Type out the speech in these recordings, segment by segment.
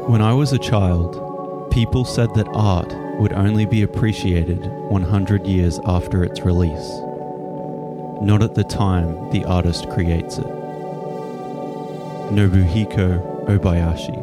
When I was a child, people said that art would only be appreciated 100 years after its release, not at the time the artist creates it. Nobuhiko Obayashi.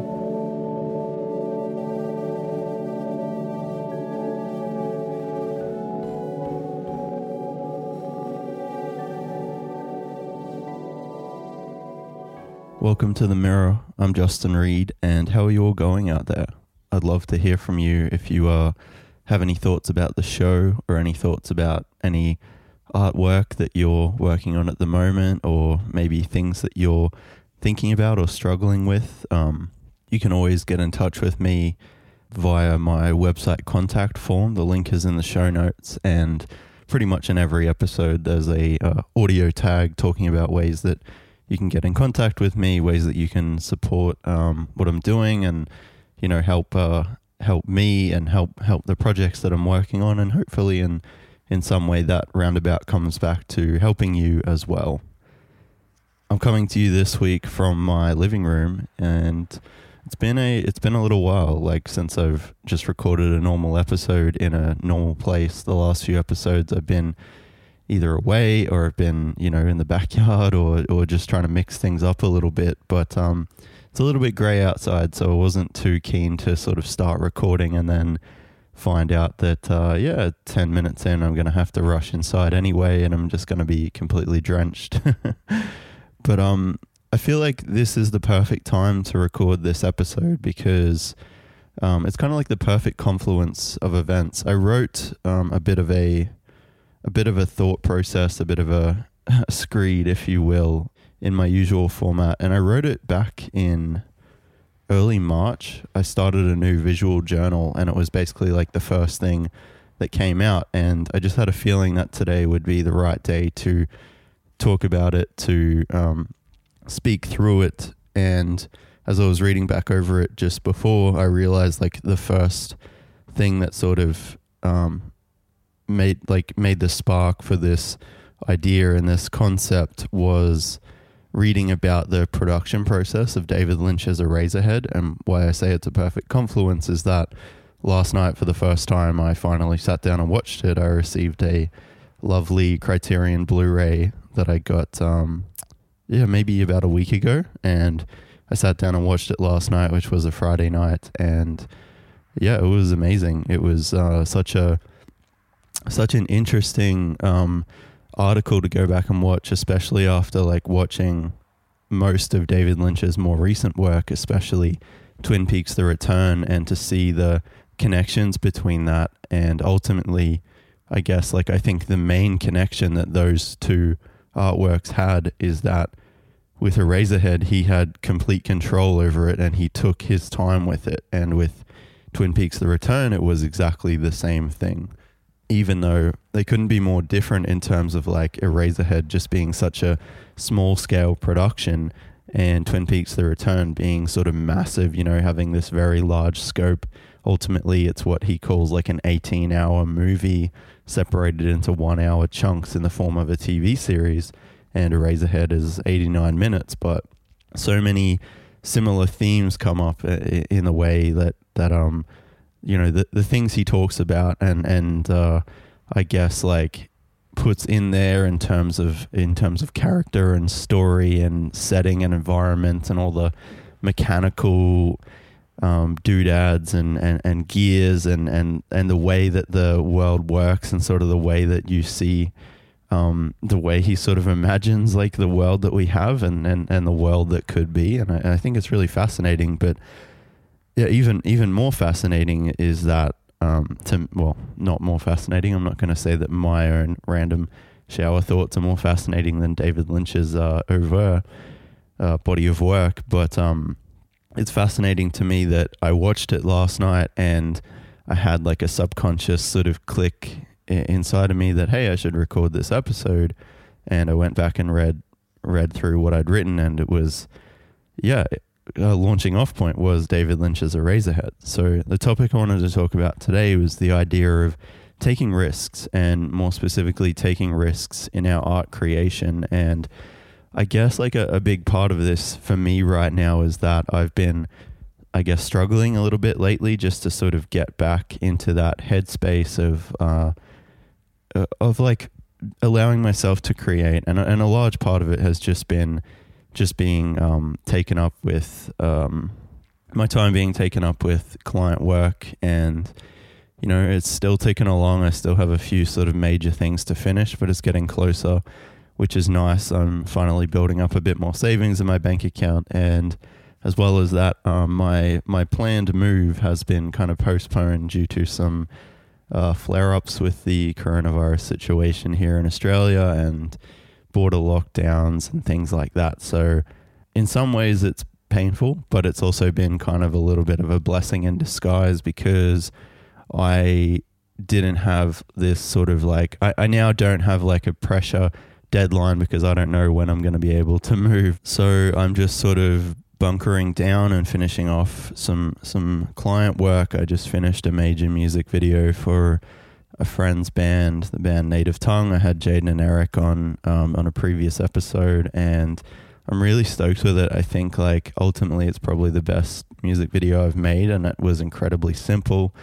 Welcome to The Mirror. I'm Justin Reed, and how are you all going out there? I'd love to hear from you if you have any thoughts about the show or any thoughts about any artwork that you're working on at the moment, or maybe things that you're thinking about or struggling with. You can always get in touch with me via my website contact form. The link is in the show notes, and pretty much in every episode there's a audio tag talking about ways that you can get in contact with me, ways that you can support what I'm doing, and help me and help the projects that I'm working on, and hopefully in some way that roundabout comes back to helping you as well. I'm coming to you this week from my living room, and it's been a little while since I've just recorded a normal episode in a normal place. The last few episodes I've been either away or I've been, in the backyard or just trying to mix things up a little bit. But it's a little bit grey outside, so I wasn't too keen to sort of start recording and then find out that, 10 minutes in, I'm going to have to rush inside anyway, and I'm just going to be completely drenched. But I feel like this is the perfect time to record this episode because it's kind of like the perfect confluence of events. I wrote a bit of a thought process, a bit of a screed, if you will, in my usual format. And I wrote it back in early March. I started a new visual journal, and it was basically like the first thing that came out. And I just had a feeling that today would be the right day to talk about it, to speak through it. And as I was reading back over it just before, I realized the first thing that sort of made the spark for this idea and this concept was reading about the production process of David Lynch's Eraserhead. And why I say it's a perfect confluence is that last night, for the first time, I finally sat down and watched it. I received a lovely Criterion Blu-ray that I got maybe about a week ago, and I sat down and watched it last night, which was a Friday night, and it was amazing. It was such an interesting article to go back and watch, especially after watching most of David Lynch's more recent work, especially Twin Peaks: The Return, and to see the connections between that. And ultimately, I guess I think the main connection that those two artworks had is that with Eraserhead, he had complete control over it and he took his time with it. And with Twin Peaks: The Return, it was exactly the same thing. Even though they couldn't be more different in terms of Eraserhead just being such a small scale production, and Twin Peaks: The Return being sort of massive, having this very large scope. Ultimately, it's what he calls an 18-hour movie separated into 1-hour chunks in the form of a TV series, and Eraserhead is 89 minutes. But so many similar themes come up in the way that the things he talks about and I guess puts in there in terms of character and story and setting and environment and all the mechanical doodads and gears and the way that the world works, and sort of the way that you see the way he sort of imagines the world that we have and the world that could be. And I think it's really fascinating. But yeah, even more fascinating is that, not more fascinating. I'm not going to say that my own random shower thoughts are more fascinating than David Lynch's body of work, but it's fascinating to me that I watched it last night and I had a subconscious sort of click inside of me that, hey, I should record this episode. And I went back and read through what I'd written, and it was, launching off point was David Lynch's Eraserhead. So the topic I wanted to talk about today was the idea of taking risks, and more specifically taking risks in our art creation. And I guess a big part of this for me right now is that I've been I guess, struggling a little bit lately, just to sort of get back into that headspace of like allowing myself to create. And a large part of it has just been being taken up with my time being taken up with client work. And, you know, it's still ticking along. I still have a few sort of major things to finish, but it's getting closer, which is nice. I'm finally building up a bit more savings in my bank account. And as well as that, my planned move has been kind of postponed due to some flare-ups with the coronavirus situation here in Australia and border lockdowns and things like that. So in some ways it's painful, but it's also been kind of a little bit of a blessing in disguise, because I didn't have this sort of like, I now don't have like a pressure deadline, because I don't know when I'm going to be able to move. So I'm just sort of bunkering down and finishing off some client work. I just finished a major music video for a friend's band, the band Native Tongue. I had Jaden and Eric on a previous episode, and I'm really stoked with it. I think like ultimately it's probably the best music video I've made, and it was incredibly simple.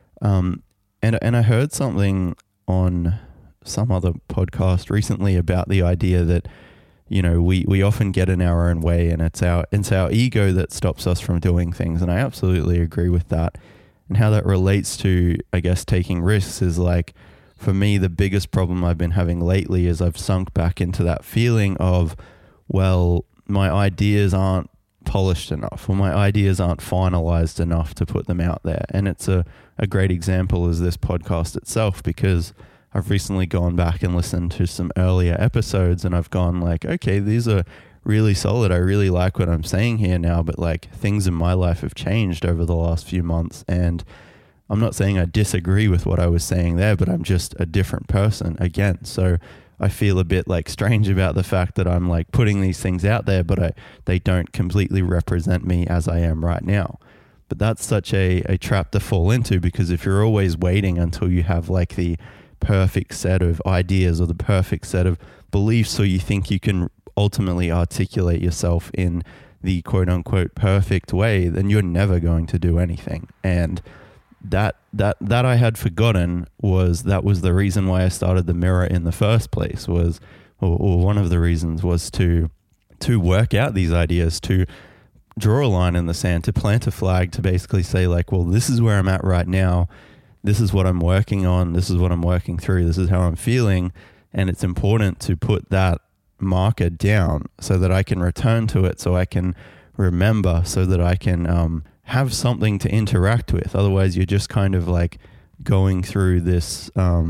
And I heard something on some other podcast recently about the idea that, you know, we often get in our own way, and it's our ego that stops us from doing things. And I absolutely agree with that. And how that relates to, I guess, taking risks is like, for me, the biggest problem I've been having lately is I've sunk back into that feeling of, well, my ideas aren't polished enough, or my ideas aren't finalized enough to put them out there. And it's a great example is this podcast itself, because I've recently gone back and listened to some earlier episodes, and I've gone like, okay, these are really solid. I really like what I'm saying here now, but like things in my life have changed over the last few months. And I'm not saying I disagree with what I was saying there, but I'm just a different person again. So I feel a bit like strange about the fact that I'm like putting these things out there, but they don't completely represent me as I am right now. But that's such a trap to fall into, because if you're always waiting until you have like the perfect set of ideas or the perfect set of beliefs, so you think you can ultimately articulate yourself in the quote unquote perfect way, then you're never going to do anything. And that I had forgotten that was the reason why I started the Mirror in the first place, or one of the reasons was to work out these ideas, to draw a line in the sand, to plant a flag, to basically say like, well, this is where I'm at right now. This is what I'm working on. This is what I'm working through. This is how I'm feeling. And it's important to put that marker down so that I can return to it, so I can remember, so that I can have something to interact with. Otherwise, you're just kind of like going through this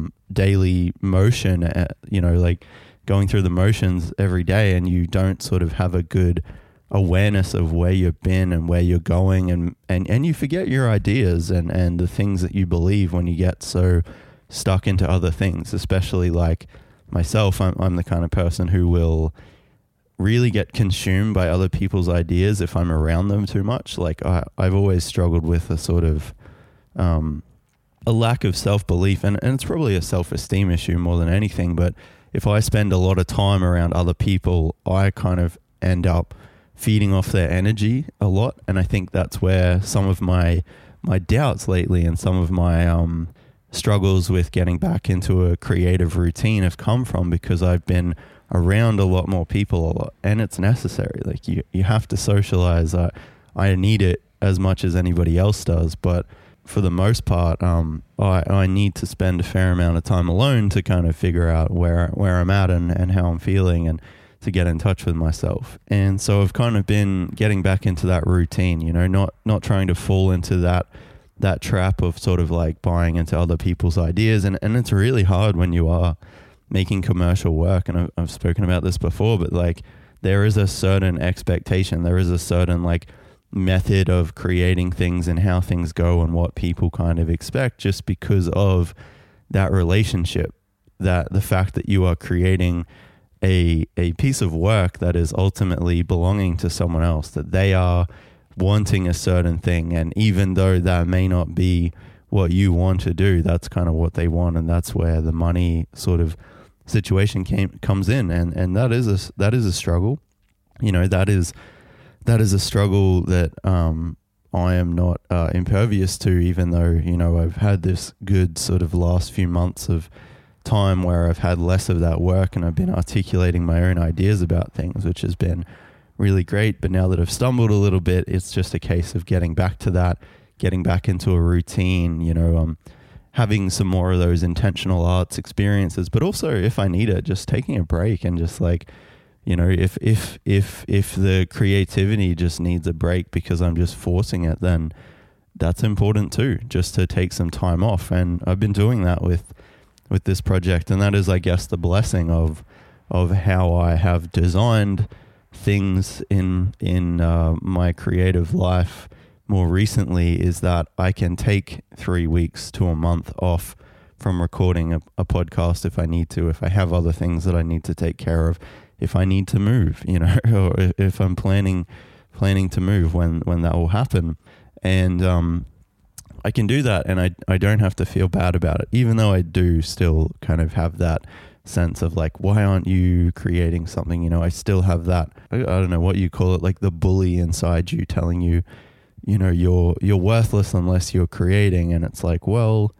daily motion, like going through the motions every day, and you don't sort of have a good awareness of where you've been and where you're going, and you forget your ideas and the things that you believe when you get so stuck into other things. Especially like myself, I'm the kind of person who will really get consumed by other people's ideas if I'm around them too much. Like I've always struggled with a sort of a lack of self-belief, and it's probably a self-esteem issue more than anything. But if I spend a lot of time around other people, I kind of end up feeding off their energy a lot. And I think that's where some of my doubts lately and some of my struggles with getting back into a creative routine have come from, because I've been around a lot more people a lot, and it's necessary. Like you have to socialize. I need it as much as anybody else does, but for the most part, I need to spend a fair amount of time alone to kind of figure out where I'm at and how I'm feeling, and to get in touch with myself. And so I've kind of been getting back into that routine, you know, not trying to fall into that trap of sort of like buying into other people's ideas. And it's really hard when you are making commercial work. And I've spoken about this before, but like there is a certain expectation. There is a certain like method of creating things and how things go and what people kind of expect, just because of that relationship, that the fact that you are creating a piece of work that is ultimately belonging to someone else, that they are wanting a certain thing. And even though that may not be what you want to do, that's kind of what they want. And that's where the money sort of situation comes in. And that is a struggle. You know, that is a struggle that I am not impervious to, even though, you know, I've had this good sort of last few months of time where I've had less of that work and I've been articulating my own ideas about things, which has been really great. But now that I've stumbled a little bit, it's just a case of getting back to that, getting back into a routine, you know, having some more of those intentional arts experiences, but also, if I need it, just taking a break and just like, you know, if the creativity just needs a break because I'm just forcing it, then that's important too, just to take some time off. And I've been doing that with this project, and that is, I guess, the blessing of how I have designed things in my creative life more recently, is that I can take 3 weeks to a month off from recording a podcast if I need to, if I have other things that I need to take care of, if I need to move, you know, or if I'm planning to move, when that will happen. And I can do that, and I don't have to feel bad about it, even though I do still kind of have that sense of like, why aren't you creating something? You know, I still have that, I don't know what you call it, like the bully inside you telling you, you know, you're worthless unless you're creating. And it's like, well,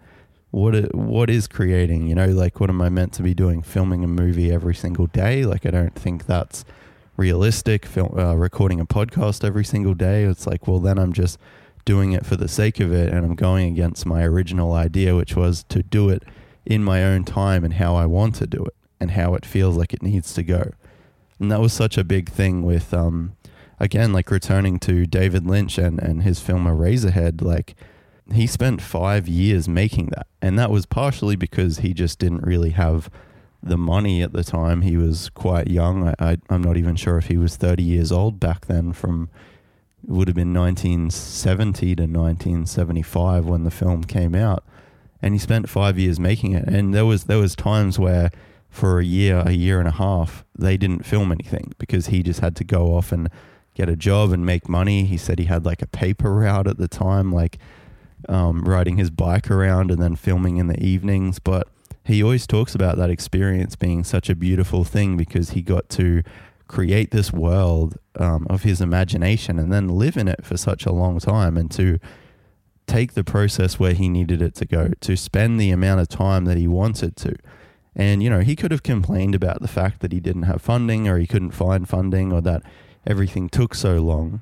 what is creating? You know, like, what am I meant to be doing? Filming a movie every single day? Like, I don't think that's realistic. Recording a podcast every single day. It's like, well, then I'm just doing it for the sake of it, and I'm going against my original idea, which was to do it in my own time and how I want to do it and how it feels like it needs to go. And that was such a big thing with, again, like returning to David Lynch and his film Eraserhead. Like, he spent 5 years making that, and that was partially because he just didn't really have the money at the time. He was quite young. I'm not even sure if he was 30 years old back then. It would have been 1970 to 1975 when the film came out, and he spent 5 years making it. And there was times where for a year and a half, they didn't film anything because he just had to go off and get a job and make money. He said he had like a paper route at the time, like riding his bike around and then filming in the evenings. But he always talks about that experience being such a beautiful thing because he got to create this world of his imagination and then live in it for such a long time, and to take the process where he needed it to go, to spend the amount of time that he wanted to. And, you know, he could have complained about the fact that he didn't have funding, or he couldn't find funding, or that everything took so long.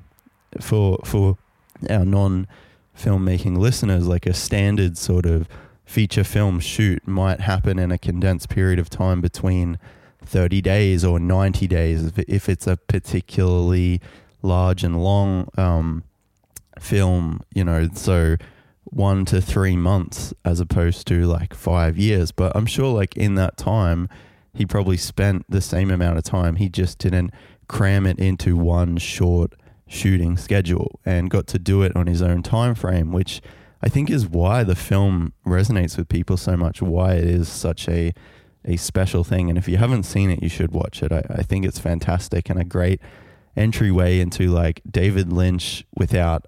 For our non-filmmaking listeners, like a standard sort of feature film shoot might happen in a condensed period of time between 30 days or 90 days if it's a particularly large and long film, you know, so 1 to 3 months as opposed to like 5 years. But I'm sure like in that time, he probably spent the same amount of time. He just didn't cram it into one short shooting schedule and got to do it on his own time frame, which I think is why the film resonates with people so much, why it is such a special thing. And if you haven't seen it, you should watch it. I think it's fantastic and a great entryway into like David Lynch without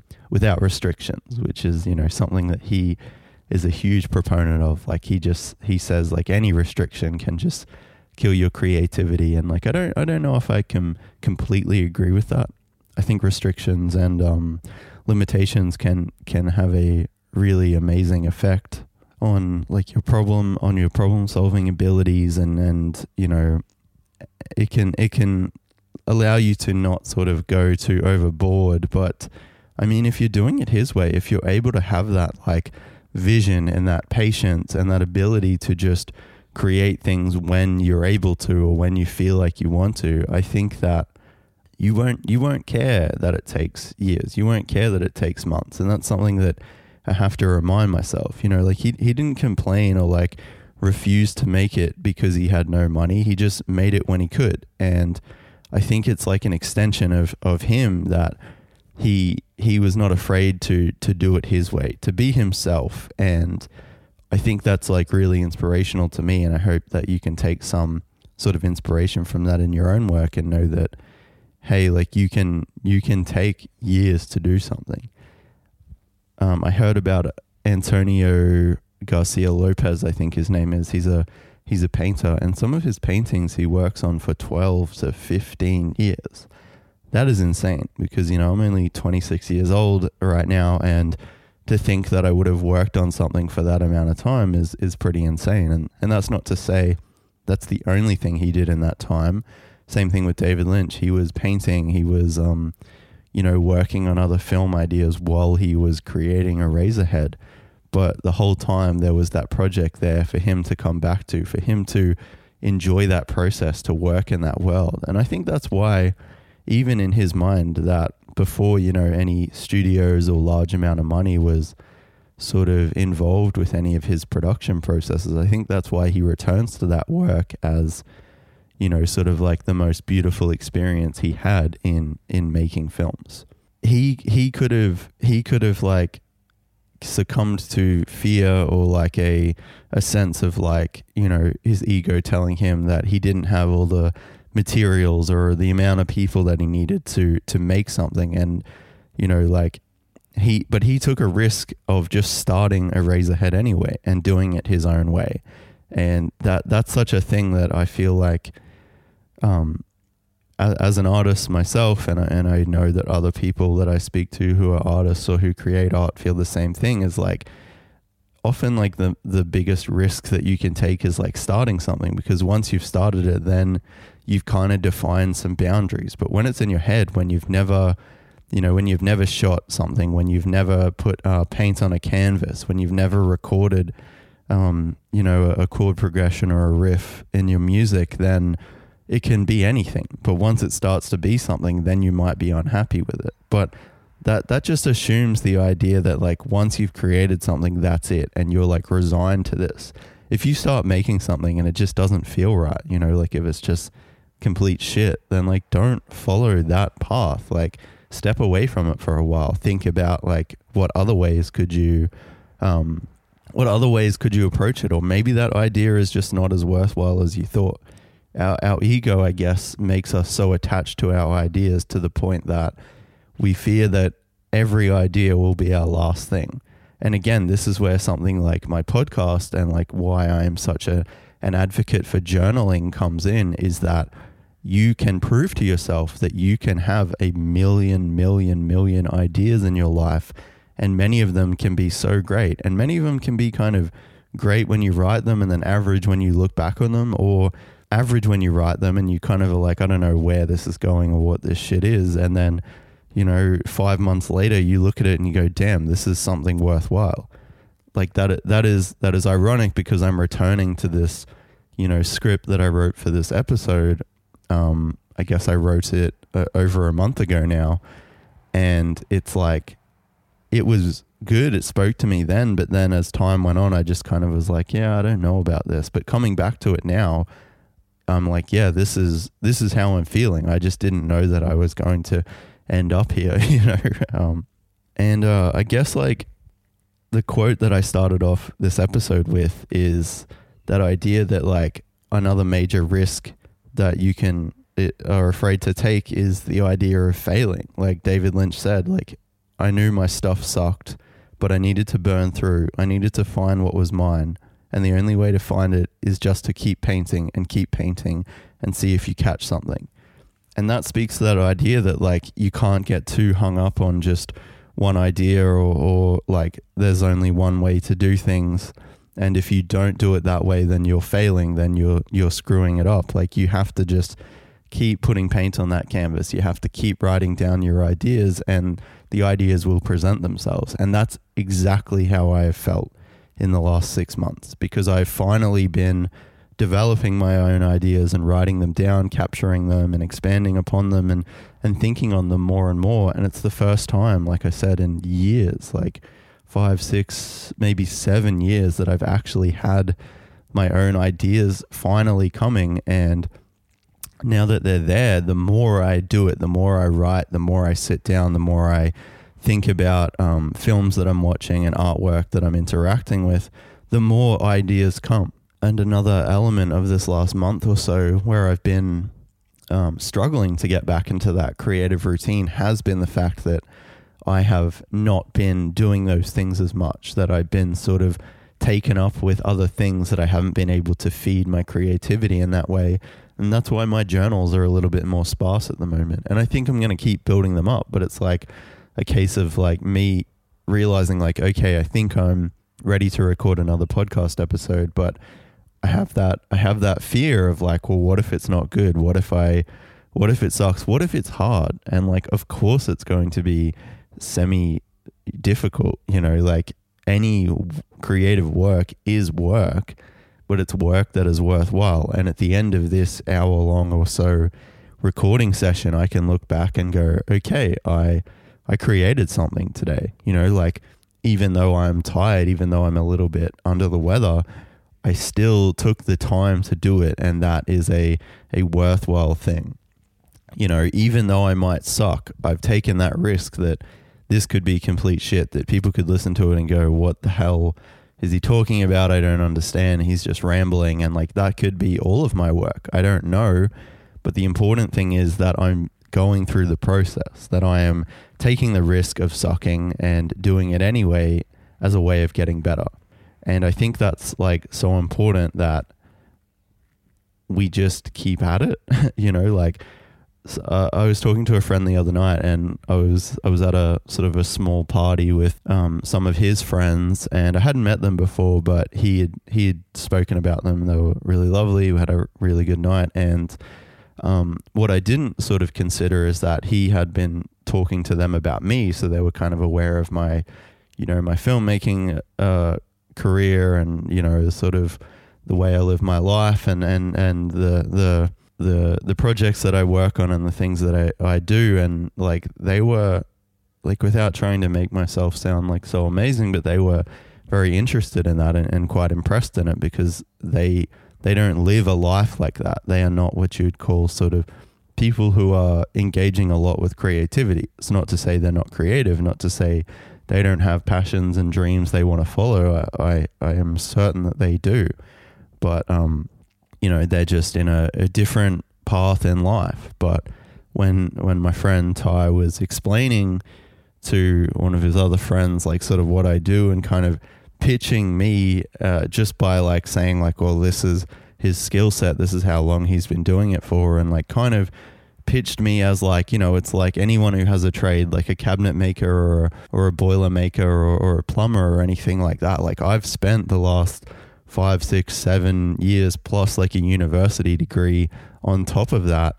restrictions, which is, you know, something that he is a huge proponent of. Like he says like any restriction can just kill your creativity. And like, I don't know if I can completely agree with that. I think restrictions and limitations can have a really amazing effect on like your problem solving abilities, and you know, it can allow you to not sort of go too overboard. But I mean, if you're doing it his way, if you're able to have that like vision and that patience and that ability to just create things when you're able to or when you feel like you want to, I think that you won't care that it takes years. You won't care that it takes months. And that's something that I have to remind myself, you know, like he didn't complain or like refuse to make it because he had no money. He just made it when he could. And I think it's like an extension of him that he was not afraid to do it his way, to be himself. And I think that's like really inspirational to me. And I hope that you can take some sort of inspiration from that in your own work and know that, hey, like you can take years to do something. I heard about Antonio Garcia Lopez, I think his name is. He's a painter, and some of his paintings he works on for 12 to 15 years. that is insane because, you know, I'm only 26 years old right now, and to think that I would have worked on something for that amount of time is pretty insane. And that's not to say that's the only thing he did in that time. Same thing with David Lynch. He was painting, he was, you know, working on other film ideas while he was creating Eraserhead. But the whole time there was that project there for him to come back to, for him to enjoy that process, to work in that world. And I think that's why, even in his mind, that before, you know, any studios or large amount of money was sort of involved with any of his production processes, I think that's why he returns to that work as, you know, sort of like the most beautiful experience he had in making films. He could have like succumbed to fear or like a sense of like, you know, his ego telling him that he didn't have all the materials or the amount of people that he needed to make something. And, you know, like he took a risk of just starting Eraserhead anyway and doing it his own way. And that's such a thing that I feel like, as an artist myself, and I know that other people that I speak to who are artists or who create art feel the same thing, is like often like the biggest risk that you can take is like starting something, because once you've started it, then you've kind of defined some boundaries. But when it's in your head, when you've never, you know, when you've never shot something, when you've never put paint on a canvas, when you've never recorded, you know, a chord progression or a riff in your music, then it can be anything. But once it starts to be something, then you might be unhappy with it. But that just assumes the idea that like once you've created something, that's it, and you're like resigned to this. If you start making something and it just doesn't feel right, you know, like if it's just complete shit, then like don't follow that path. Like step away from it for a while. Think about like what other ways could you approach it? Or maybe that idea is just not as worthwhile as you thought. Our ego, I guess, makes us so attached to our ideas to the point that we fear that every idea will be our last thing. And again, this is where something like my podcast and like why I am such an advocate for journaling comes in, is that you can prove to yourself that you can have a million ideas in your life, and many of them can be so great, and many of them can be kind of great when you write them and then average when you look back on them, or average when you write them and you kind of are like, I don't know where this is going or what this shit is. And then, you know, 5 months later, you look at it and you go, damn, this is something worthwhile. Like that is ironic, because I'm returning to this, you know, script that I wrote for this episode. I guess I wrote it over a month ago now, and it's like, it was good. It spoke to me then, but then as time went on, I just kind of was like, yeah, I don't know about this. But coming back to it now, I'm like, yeah, this is how I'm feeling. I just didn't know that I was going to end up here, you know? And I guess like the quote that I started off this episode with is that idea that like another major risk that you are afraid to take is the idea of failing. Like David Lynch said, like, I knew my stuff sucked, but I needed to burn through. I needed to find what was mine. And the only way to find it is just to keep painting and see if you catch something. And that speaks to that idea that like you can't get too hung up on just one idea or like there's only one way to do things. And if you don't do it that way, then you're failing, then you're screwing it up. Like you have to just keep putting paint on that canvas. You have to keep writing down your ideas, and the ideas will present themselves. And that's exactly how I have felt in the last 6 months, because I've finally been developing my own ideas and writing them down, capturing them and expanding upon them and thinking on them more and more. And it's the first time, like I said, in years, like 5, 6, maybe 7 years, that I've actually had my own ideas finally coming. And now that they're there, the more I do it, the more I write, the more I sit down, the more I think about films that I'm watching and artwork that I'm interacting with, the more ideas come. And another element of this last month or so where I've been struggling to get back into that creative routine has been the fact that I have not been doing those things as much, that I've been sort of taken up with other things that I haven't been able to feed my creativity in that way. And that's why my journals are a little bit more sparse at the moment. And I think I'm going to keep building them up, but it's like a case of like me realizing like, okay, I think I'm ready to record another podcast episode, but I have that fear of like, well, what if it's not good? What if it sucks? What if it's hard? And like, of course it's going to be semi difficult, like any creative work is work, but it's work that is worthwhile. And at the end of this hour long or so recording session, I can look back and go, okay, I created something today, like even though I'm tired, even though I'm a little bit under the weather, I still took the time to do it. And that is a worthwhile thing. Even though I might suck, I've taken that risk that this could be complete shit, that people could listen to it and go, what the hell is he talking about? I don't understand. He's just rambling. And like, that could be all of my work. I don't know. But the important thing is that I'm going through the process, that I am taking the risk of sucking and doing it anyway as a way of getting better. And I think that's like so important that we just keep at it, like, I was talking to a friend the other night, and I was at a sort of a small party with some of his friends, and I hadn't met them before, but he had spoken about them. They were really lovely. We had a really good night, and what I didn't sort of consider is that he had been talking to them about me, so they were kind of aware of my, my filmmaking career, and sort of the way I live my life, and the projects that I work on and the things that I do. And like, they were like, without trying to make myself sound like so amazing, but they were very interested in that and quite impressed in it, because they don't live a life like that. They are not what you'd call sort of people who are engaging a lot with creativity. It's not to say they're not creative, not to say they don't have passions and dreams they want to follow. I am certain that they do, but they're just in a different path in life. But when my friend Ty was explaining to one of his other friends, like sort of what I do, and kind of pitching me just by like saying like, well, this is his skill set, this is how long he's been doing it for, and like kind of pitched me as like, it's like anyone who has a trade, like a cabinet maker or a boiler maker or a plumber or anything like that. Like, I've spent the last 5, 6, 7 years plus like a university degree on top of that,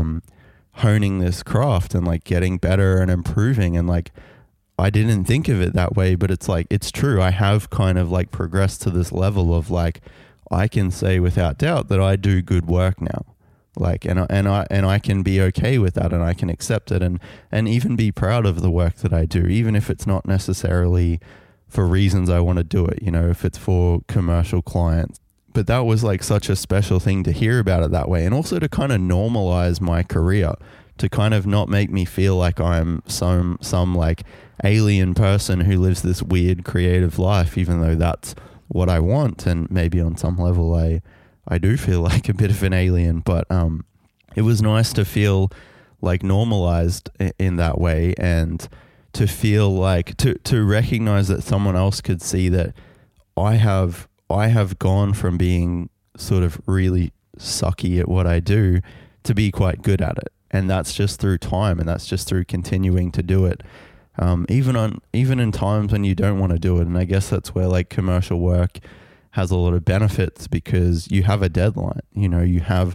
honing this craft and like getting better and improving. And like, I didn't think of it that way, but it's like, it's true. I have kind of like progressed to this level of like, I can say without doubt that I do good work now. Like, and I can be okay with that, and I can accept it, and even be proud of the work that I do, even if it's not necessarily for reasons I want to do it, if it's for commercial clients. But that was like such a special thing to hear about it that way, and also to kind of normalize my career, to kind of not make me feel like I'm some like alien person who lives this weird creative life, even though that's what I want. And maybe on some level I do feel like a bit of an alien, but it was nice to feel like normalized in that way, and to feel like to recognize that someone else could see that I have gone from being sort of really sucky at what I do to be quite good at it. And that's just through time, and that's just through continuing to do it. Even in times when you don't want to do it. And I guess that's where like commercial work has a lot of benefits, because you have a deadline, you have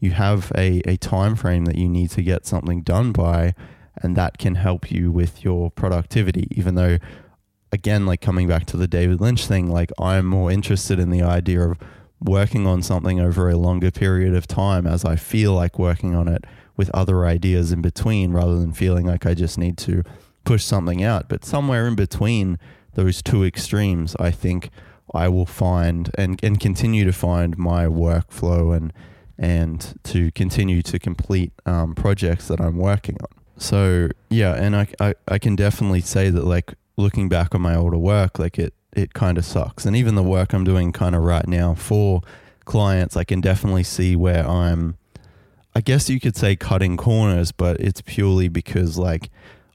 a time frame that you need to get something done by, and that can help you with your productivity. Even though, again, like coming back to the David Lynch thing, like I'm more interested in the idea of working on something over a longer period of time, as I feel like working on it with other ideas in between, rather than feeling like I just need to push something out. But somewhere in between those two extremes, I think I will find and continue to find my workflow and to continue to complete projects that I'm working on. So yeah, and I can definitely say that like looking back on my older work, like it kind of sucks. And even the work I'm doing kind of right now for clients, I can definitely see where I'm, I guess you could say, cutting corners, but it's purely because like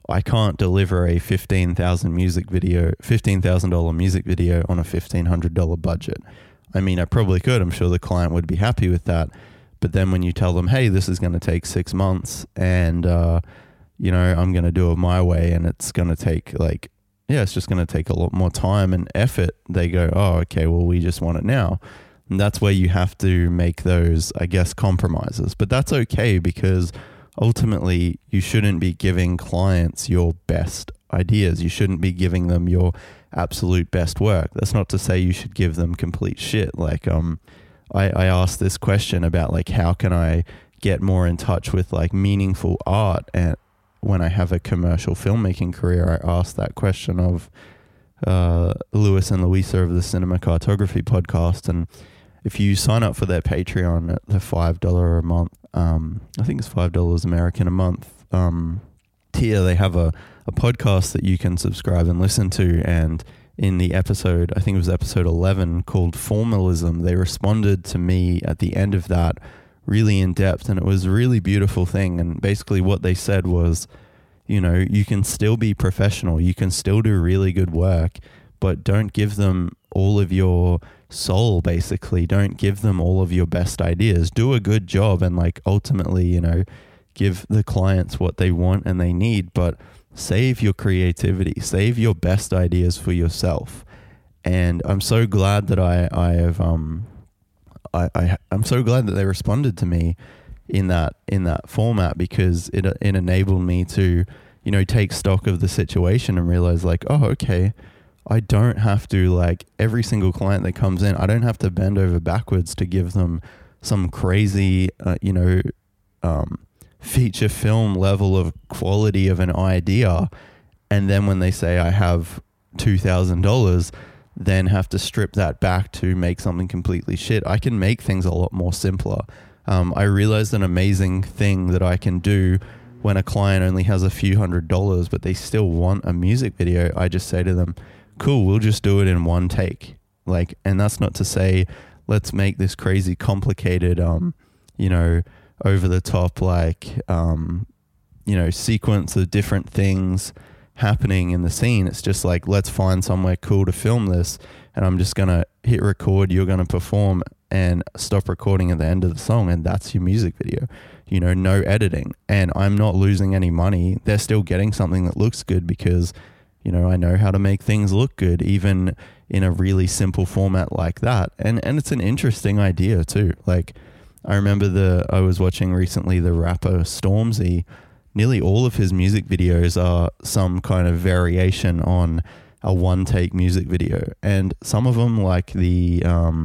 I can't deliver a $15,000 music video on a $1,500 budget. I mean, I probably could. I'm sure the client would be happy with that. But then when you tell them, hey, this is going to take 6 months and, you know, I'm going to do it my way and it's going to take it's just going to take a lot more time and effort. They go, oh, okay, well, we just want it now. And that's where you have to make those, I guess, compromises. But that's okay, because ultimately you shouldn't be giving clients your best ideas. You shouldn't be giving them your absolute best work. That's not to say you should give them complete shit. Like, I asked this question about like, how can I get more in touch with like meaningful art? And when I have a commercial filmmaking career, I asked that question of Lewis and Louisa of the Cinema Cartography podcast. And if you sign up for their Patreon at the $5 a month, I think it's $5 American a month tier, they have a podcast that you can subscribe and listen to. And in the episode, I think it was episode 11, called Formalism, they responded to me at the end of that really in depth, and it was a really beautiful thing. And basically what they said was, you know, you can still be professional, you can still do really good work, but don't give them all of your soul, basically. Don't give them all of your best ideas. Do a good job and like ultimately, you know, give the clients what they want and they need, but save your creativity, save your best ideas for yourself. And I'm so glad that I'm so glad that they responded to me in that format, because it enabled me to, you know, take stock of the situation and realize like, oh, okay, I don't have to, like, every single client that comes in, I don't have to bend over backwards to give them some crazy, feature film level of quality of an idea. And then when they say I have $2,000, then have to strip that back to make something completely shit. I can make things a lot more simpler. I realized an amazing thing that I can do when a client only has a few $100s, but they still want a music video. I just say to them, cool, we'll just do it in one take. Like, and that's not to say, let's make this crazy complicated, over the top, sequence of different things happening in the scene. It's just like, let's find somewhere cool to film this, and I'm just going to hit record, you're going to perform, and stop recording at the end of the song, and that's your music video. You know, no editing, and I'm not losing any money. They're still getting something that looks good because, you know, I know how to make things look good, even in a really simple format like that. And it's an interesting idea too. Like, I remember I was watching recently the rapper Stormzy. Nearly all of his music videos are some kind of variation on a one-take music video. And some of them, like the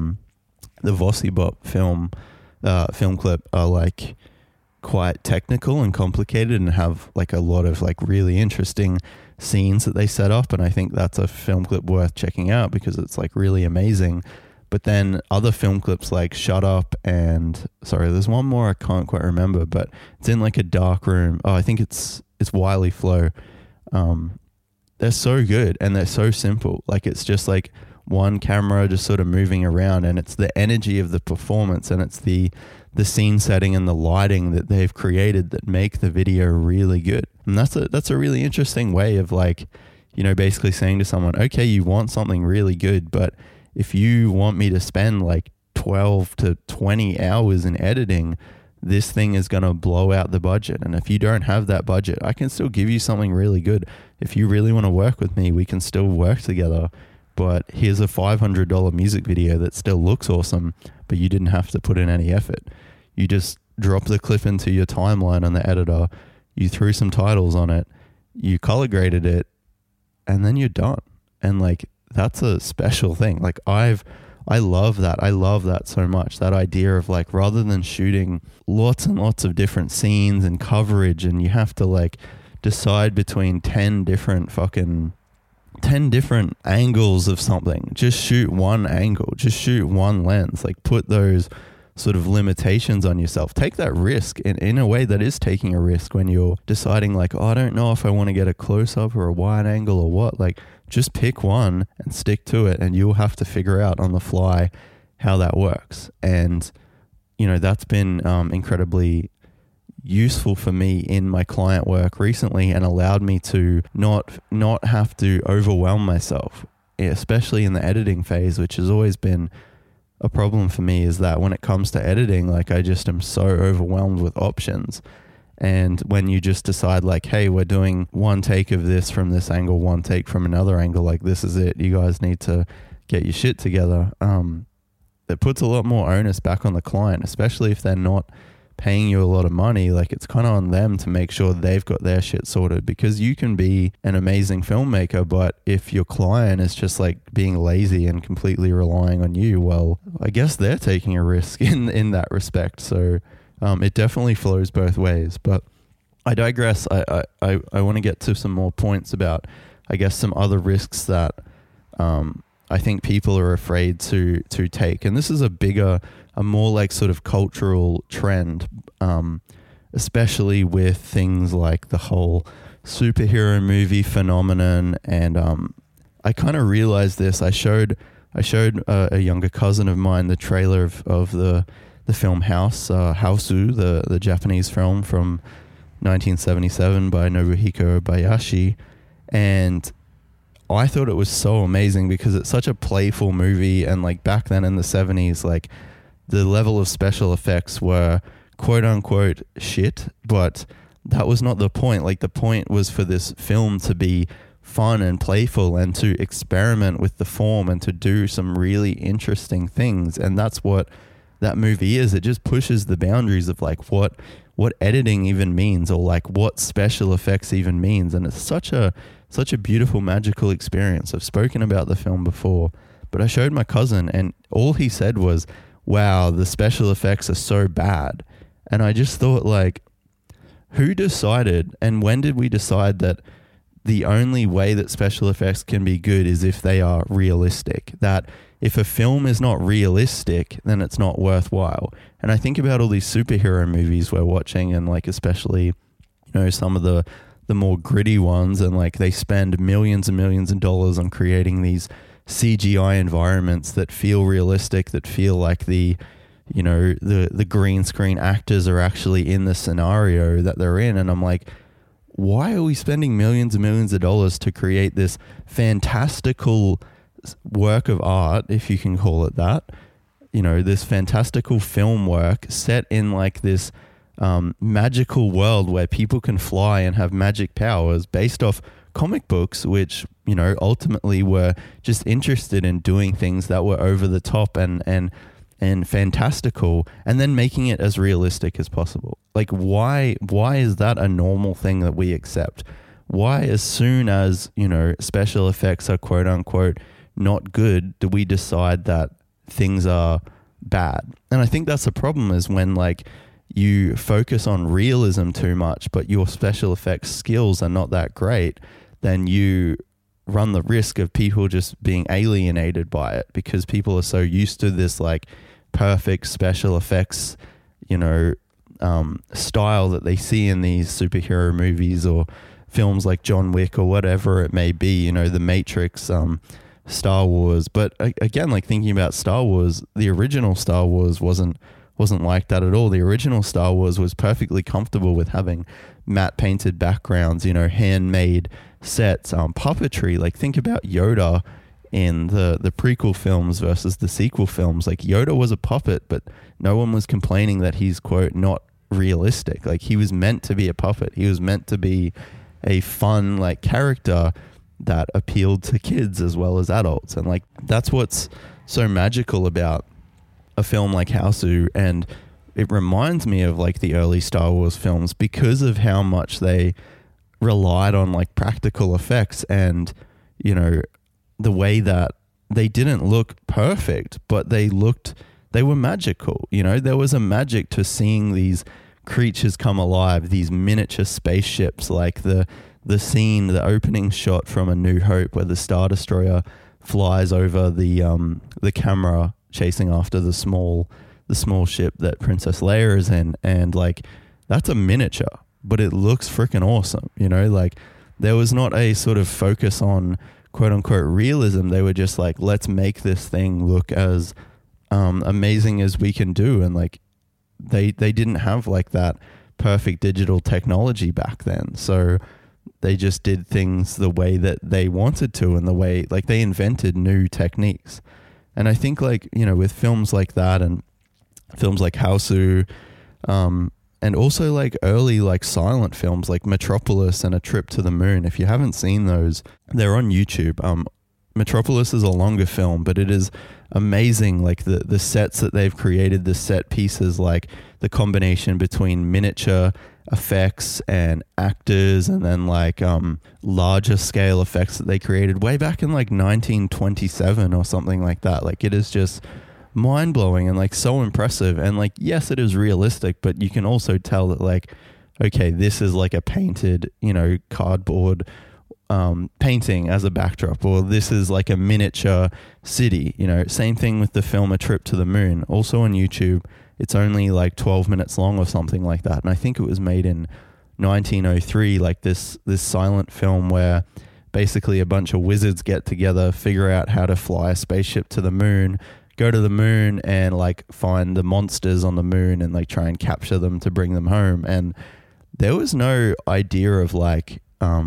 Vossi Bop film clip, are like quite technical and complicated and have like a lot of like really interesting scenes that they set up. And I think that's a film clip worth checking out because it's like really amazing. But then other film clips like Shut Up and, sorry, there's one more I can't quite remember, but it's in like a dark room. Oh, I think it's Wiley Flow. They're so good and they're so simple. Like, it's just like one camera just sort of moving around, and it's the energy of the performance, and it's the scene setting and the lighting that they've created that make the video really good. And that's a really interesting way of, like, you know, basically saying to someone, okay, you want something really good, but if you want me to spend like 12 to 20 hours in editing, this thing is going to blow out the budget. And if you don't have that budget, I can still give you something really good. If you really want to work with me, we can still work together. But here's a $500 music video that still looks awesome, but you didn't have to put in any effort. You just drop the clip into your timeline on the editor, you threw some titles on it, you color graded it, and then you're done. And like, that's a special thing. Like, I love that. I love that so much. That idea of like, rather than shooting lots and lots of different scenes and coverage, and you have to like decide between 10 different angles of something, just shoot one angle, just shoot one lens. Like, put those sort of limitations on yourself. Take that risk in a way that is taking a risk when you're deciding like, oh, I don't know if I want to get a close up or a wide angle or what. Like, just pick one and stick to it, and you'll have to figure out on the fly how that works. And, you know, that's been incredibly useful for me in my client work recently and allowed me to not have to overwhelm myself, especially in the editing phase, which has always been a problem for me, is that when it comes to editing, like I just am so overwhelmed with options. And when you just decide like, hey, we're doing one take of this from this angle, one take from another angle, like this is it, you guys need to get your shit together. It puts a lot more onus back on the client, especially if they're not paying you a lot of money. Like it's kind of on them to make sure they've got their shit sorted, because you can be an amazing filmmaker, but if your client is just like being lazy and completely relying on you, well, I guess they're taking a risk in that respect. So it definitely flows both ways. But I digress. I want to get to some more points about, I guess, some other risks that I think people are afraid to take. And this is a more like sort of cultural trend, especially with things like the whole superhero movie phenomenon. And I kind of realized this. I showed a younger cousin of mine the trailer of the film Hausu, the Japanese film from 1977 by Nobuhiko Bayashi, and I thought it was so amazing because it's such a playful movie. And like back then in the 70s, like the level of special effects were quote unquote shit, but that was not the point. Like the point was for this film to be fun and playful and to experiment with the form and to do some really interesting things. And that's what that movie is. It just pushes the boundaries of like what editing even means, or like what special effects even means. And it's such a beautiful, magical experience. I've spoken about the film before, but I showed my cousin and all he said was, wow, the special effects are so bad. And I just thought, like, who decided and when did we decide that the only way that special effects can be good is if they are realistic? That if a film is not realistic, then it's not worthwhile. And I think about all these superhero movies we're watching, and like especially, you know, some of the more gritty ones, and like they spend millions and millions of dollars on creating these CGI environments that feel realistic, that feel like the green screen actors are actually in the scenario that they're in. And I'm like, why are we spending millions and millions of dollars to create this fantastical work of art, if you can call it that, you know, this fantastical film work set in like this magical world where people can fly and have magic powers based off comic books, which, you know, ultimately were just interested in doing things that were over the top and fantastical, and then making it as realistic as possible. Like, why is that a normal thing that we accept? Why, as soon as, you know, special effects are quote unquote not good, do we decide that things are bad? And I think that's the problem, is when like you focus on realism too much, but your special effects skills are not that great, then you run the risk of people just being alienated by it, because people are so used to this like perfect special effects, you know, style that they see in these superhero movies or films like John Wick or whatever it may be, you know, The Matrix, Star Wars. But again, like thinking about Star Wars, the original Star Wars wasn't like that at all. The original Star Wars was perfectly comfortable with having matte painted backgrounds, you know, handmade sets, puppetry. Like think about Yoda in the prequel films versus the sequel films. Like Yoda was a puppet, but no one was complaining that he's quote not realistic. Like he was meant to be a puppet. He was meant to be a fun like character that appealed to kids as well as adults. And like that's what's so magical about a film like Hausu, and it reminds me of like the early Star Wars films because of how much they relied on like practical effects, and you know, the way that they didn't look perfect, but they were magical. You know, there was a magic to seeing these creatures come alive, these miniature spaceships, like the scene, the opening shot from A New Hope where the Star Destroyer flies over the camera chasing after the small ship that Princess Leia is in, and like that's a miniature, but it looks freaking awesome. You know, like there was not a sort of focus on quote unquote realism. They were just like, let's make this thing look as amazing as we can do. And like they didn't have like that perfect digital technology back then. So they just did things the way that they wanted to, and the way, like, they invented new techniques. And I think, like, you know, with films like that and films like Hausu, and also like early like silent films like Metropolis and A Trip to the Moon, if you haven't seen those, they're on YouTube. Metropolis is a longer film, but it is amazing, like the sets that they've created, the set pieces, like the combination between miniature effects and actors, and then like larger scale effects that they created way back in like 1927 or something like that. Like, it is just mind-blowing and like so impressive. And like, yes, it is realistic, but you can also tell that, like, okay, this is like a painted, you know, cardboard painting as a backdrop, or this is like a miniature city. You know, same thing with the film A Trip to the Moon, also on YouTube. It's only like 12 minutes long or something like that, and I think it was made in 1903, like this silent film where basically a bunch of wizards get together, figure out how to fly a spaceship to the moon, go to the moon, and like find the monsters on the moon and like try and capture them to bring them home. And there was no idea of like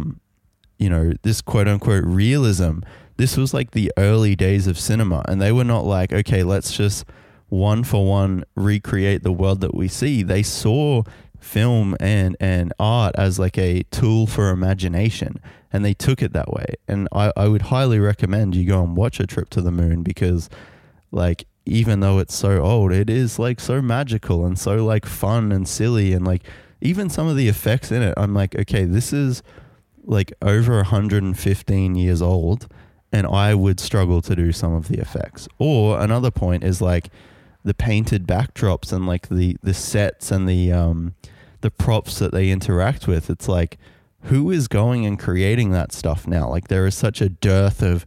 you know, this quote unquote realism. This was like the early days of cinema, and they were not like, okay, let's just one for one recreate the world that we see. They saw film and art as like a tool for imagination, and they took it that way. And I would highly recommend you go and watch A Trip to the Moon, because like, even though it's so old, it is like so magical and so like fun and silly, and like even some of the effects in it, I'm like, okay, this is like over 115 years old, and I would struggle to do some of the effects. Or another point is like the painted backdrops and like the sets and the props that they interact with. It's like, who is going and creating that stuff now? Like, there is such a dearth of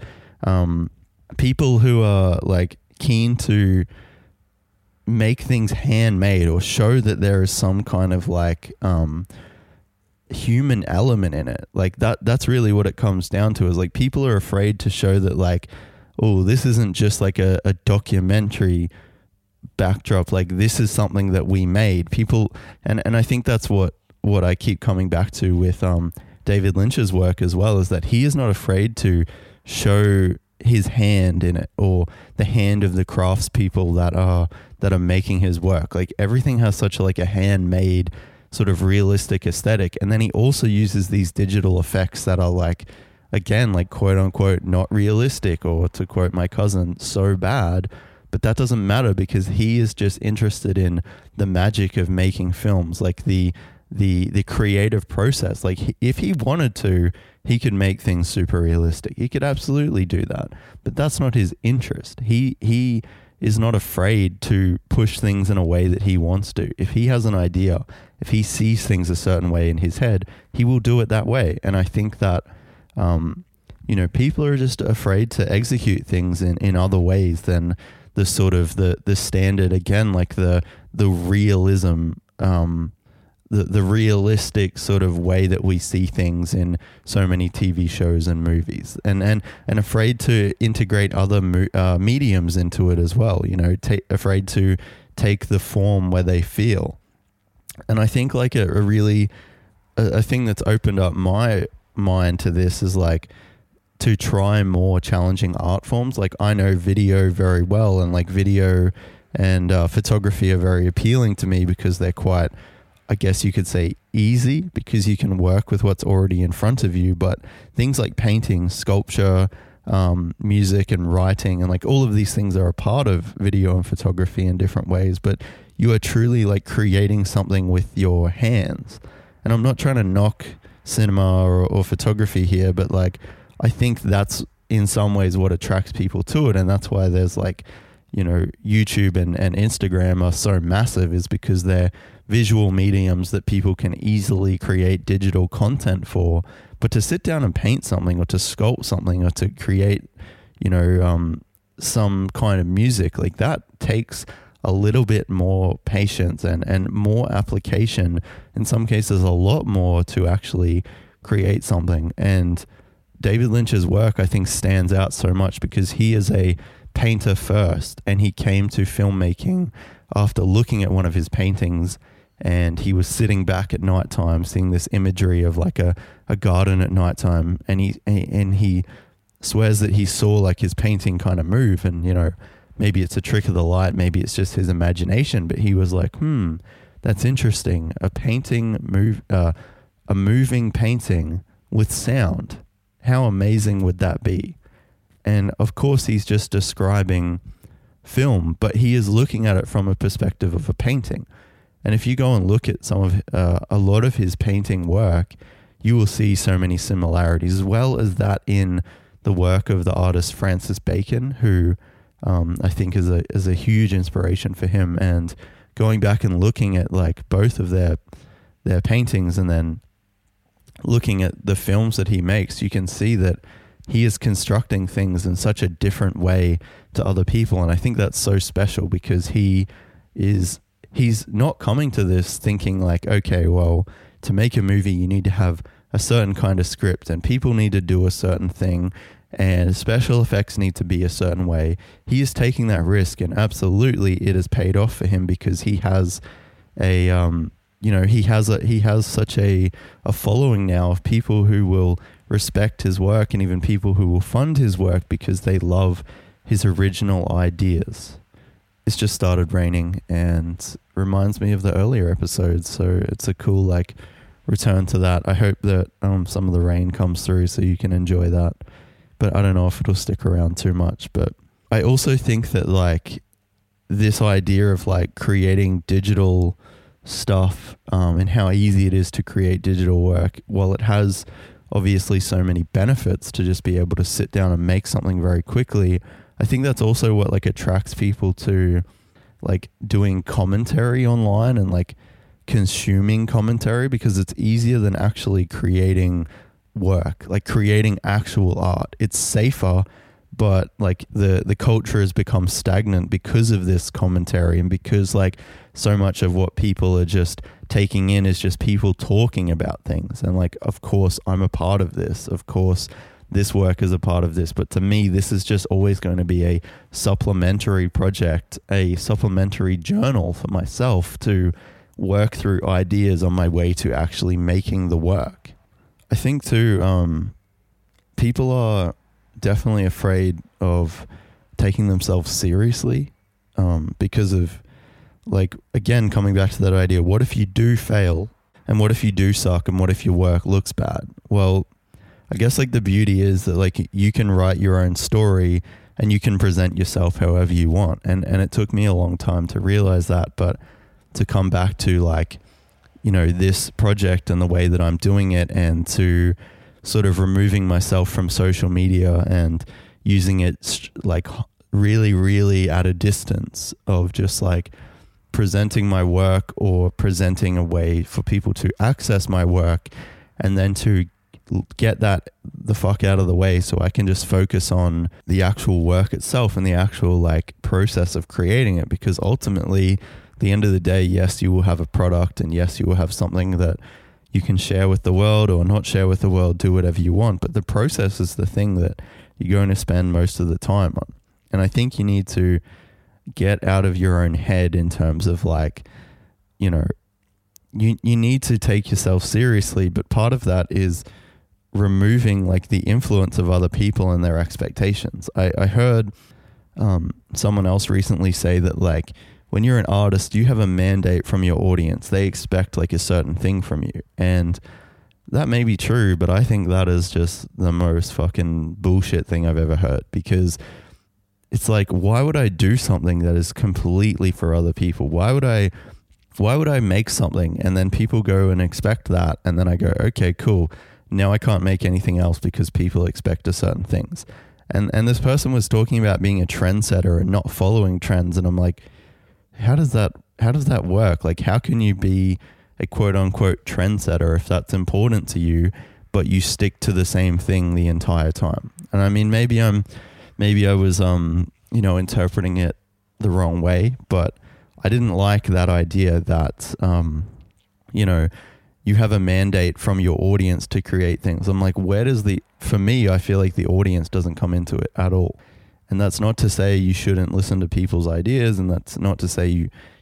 people who are like keen to make things handmade or show that there is some kind of like human element in it. Like that's really what it comes down to, is like people are afraid to show that, like, oh, this isn't just like a documentary backdrop, like this is something that we made. People, and I think that's what I keep coming back to with David Lynch's work as well, is that he is not afraid to show his hand in it, or the hand of the craftspeople that are making his work. Like, everything has such like a handmade sort of realistic aesthetic. And then he also uses these digital effects that are like, again, like quote unquote not realistic, or to quote my cousin, so bad. But that doesn't matter, because he is just interested in the magic of making films, like the creative process. Like, if he wanted to, he could make things super realistic. He could absolutely do that, but that's not his interest. He is not afraid to push things in a way that he wants to. If he has an idea, if he sees things a certain way in his head, he will do it that way. And I think that, you know, people are just afraid to execute things in other ways than the sort of the standard, again, like the realism, the realistic sort of way that we see things in so many TV shows and movies, and afraid to integrate other mediums into it as well, you know, afraid to take the form where they feel. And I think like a really thing that's opened up my mind to this is like to try more challenging art forms. Like, I know video very well, and like video and photography are very appealing to me, because they're quite, I guess you could say, easy, because you can work with what's already in front of you. But things like painting, sculpture, music and writing, and like all of these things are a part of video and photography in different ways, but you are truly like creating something with your hands. And I'm not trying to knock cinema or photography here, but like, I think that's in some ways what attracts people to it. And that's why there's like, you know, YouTube and Instagram are so massive, is because they're visual mediums that people can easily create digital content for. But to sit down and paint something, or to sculpt something, or to create, you know, some kind of music, like that takes a little bit more patience and more application, in some cases a lot more, to actually create something. And David Lynch's work, I think, stands out so much because he is a painter first, and he came to filmmaking after looking at one of his paintings and he was sitting back at nighttime seeing this imagery of like a garden at nighttime, and he swears that he saw like his painting kind of move, and maybe it's a trick of the light, maybe it's just his imagination, but he was like, that's interesting. A moving painting with sound. How amazing would that be? And of course he's just describing film, but he is looking at it from a perspective of a painting. And if you go and look at a lot of his painting work, you will see so many similarities, as well as that in the work of the artist Francis Bacon, who I think is a huge inspiration for him. And going back and looking at like both of their paintings, and then looking at the films that he makes, you can see that he is constructing things in such a different way to other people. And I think that's so special, because he's not coming to this thinking like, okay, well, to make a movie, you need to have a certain kind of script and people need to do a certain thing and special effects need to be a certain way. He is taking that risk, and absolutely it has paid off for him, because he has he has such a following now of people who will respect his work, and even people who will fund his work because they love his original ideas. It's just started raining and reminds me of the earlier episodes, so it's a cool like return to that. I hope that some of the rain comes through so you can enjoy that, but I don't know if it'll stick around too much. But I also think that like this idea of like creating digital stuff and how easy it is to create digital work, while it has obviously so many benefits to just be able to sit down and make something very quickly, I think that's also what like attracts people to like doing commentary online and like consuming commentary, because it's easier than actually creating work, like creating actual art. It's safer, but like the culture has become stagnant because of this commentary, and because like so much of what people are just taking in is just people talking about things. And like, of course I'm a part of this, of course this work is a part of this, but to me this is just always going to be a supplementary project, a supplementary journal for myself to work through ideas on my way to actually making the work. I think too, people are definitely afraid of taking themselves seriously, because of like, again, coming back to that idea, what if you do fail, and what if you do suck, and what if your work looks bad? Well, I guess like the beauty is that like you can write your own story and you can present yourself however you want. And it took me a long time to realize that, but to come back to like, this project and the way that I'm doing it, and to sort of removing myself from social media and using it like really, really at a distance of just like presenting my work, or presenting a way for people to access my work, and then to get that the fuck out of the way so I can just focus on the actual work itself and the actual like process of creating it. Because ultimately, at the end of the day, yes, you will have a product, and yes, you will have something that you can share with the world or not share with the world, do whatever you want, but the process is the thing that you're going to spend most of the time on. And I think you need to get out of your own head in terms of like, you need to take yourself seriously, but part of that is removing like the influence of other people and their expectations. I heard someone else recently say that like, when you're an artist, you have a mandate from your audience. They expect like a certain thing from you. And that may be true, but I think that is just the most fucking bullshit thing I've ever heard, because it's like, why would I do something that is completely for other people? Why would I make something and then people go and expect that, and then I go, okay, cool. Now I can't make anything else because people expect a certain things. And this person was talking about being a trendsetter and not following trends, and I'm like, how does that work? Like, how can you be a quote unquote trendsetter if that's important to you, but you stick to the same thing the entire time? And I mean, maybe I was interpreting it the wrong way, but I didn't like that idea that you have a mandate from your audience to create things. I'm like, for me, I feel like the audience doesn't come into it at all. And that's not to say you shouldn't listen to people's ideas, and that's not to say you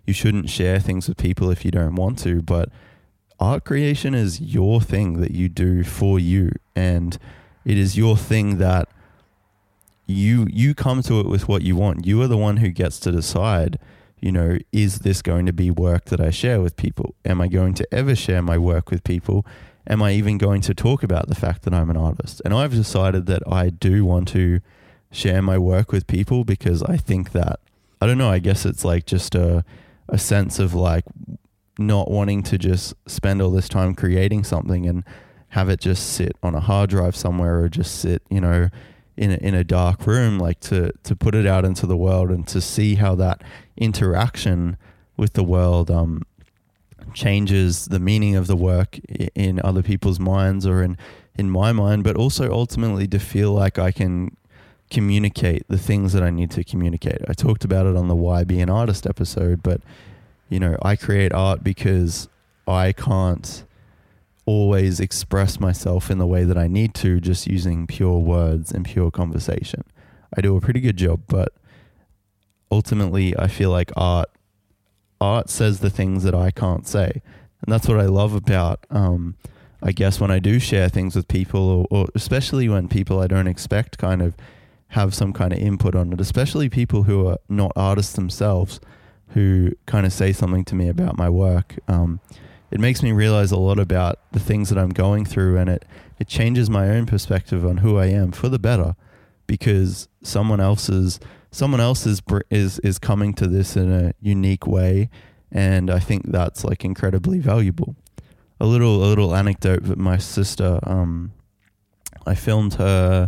you shouldn't share things with people if you don't want to, but art creation is your thing that you do for you, and it is your thing that you come to it with what you want. You are the one who gets to decide, you know, is this going to be work that I share with people? Am I going to ever share my work with people? Am I even going to talk about the fact that I'm an artist? And I've decided that I do want to share my work with people, because I think that, I don't know, I guess it's like just a sense of like not wanting to just spend all this time creating something and have it just sit on a hard drive somewhere, or just sit, you know, in a dark room, like to put it out into the world and to see how that interaction with the world changes the meaning of the work in other people's minds, or in my mind, but also ultimately to feel like I can communicate the things that I need to communicate. I talked about it on the Why Be an Artist episode, but you know, I create art because I can't always express myself in the way that I need to, just using pure words and pure conversation. I do a pretty good job, but ultimately I feel like art says the things that I can't say. And that's what I love about, I guess, when I do share things with people, or especially when people I don't expect kind of have some kind of input on it, especially people who are not artists themselves, who kind of say something to me about my work. It makes me realize a lot about the things that I'm going through, and it changes my own perspective on who I am for the better, because someone else is coming to this in a unique way, and I think that's like incredibly valuable. A little anecdote with my sister. I filmed her.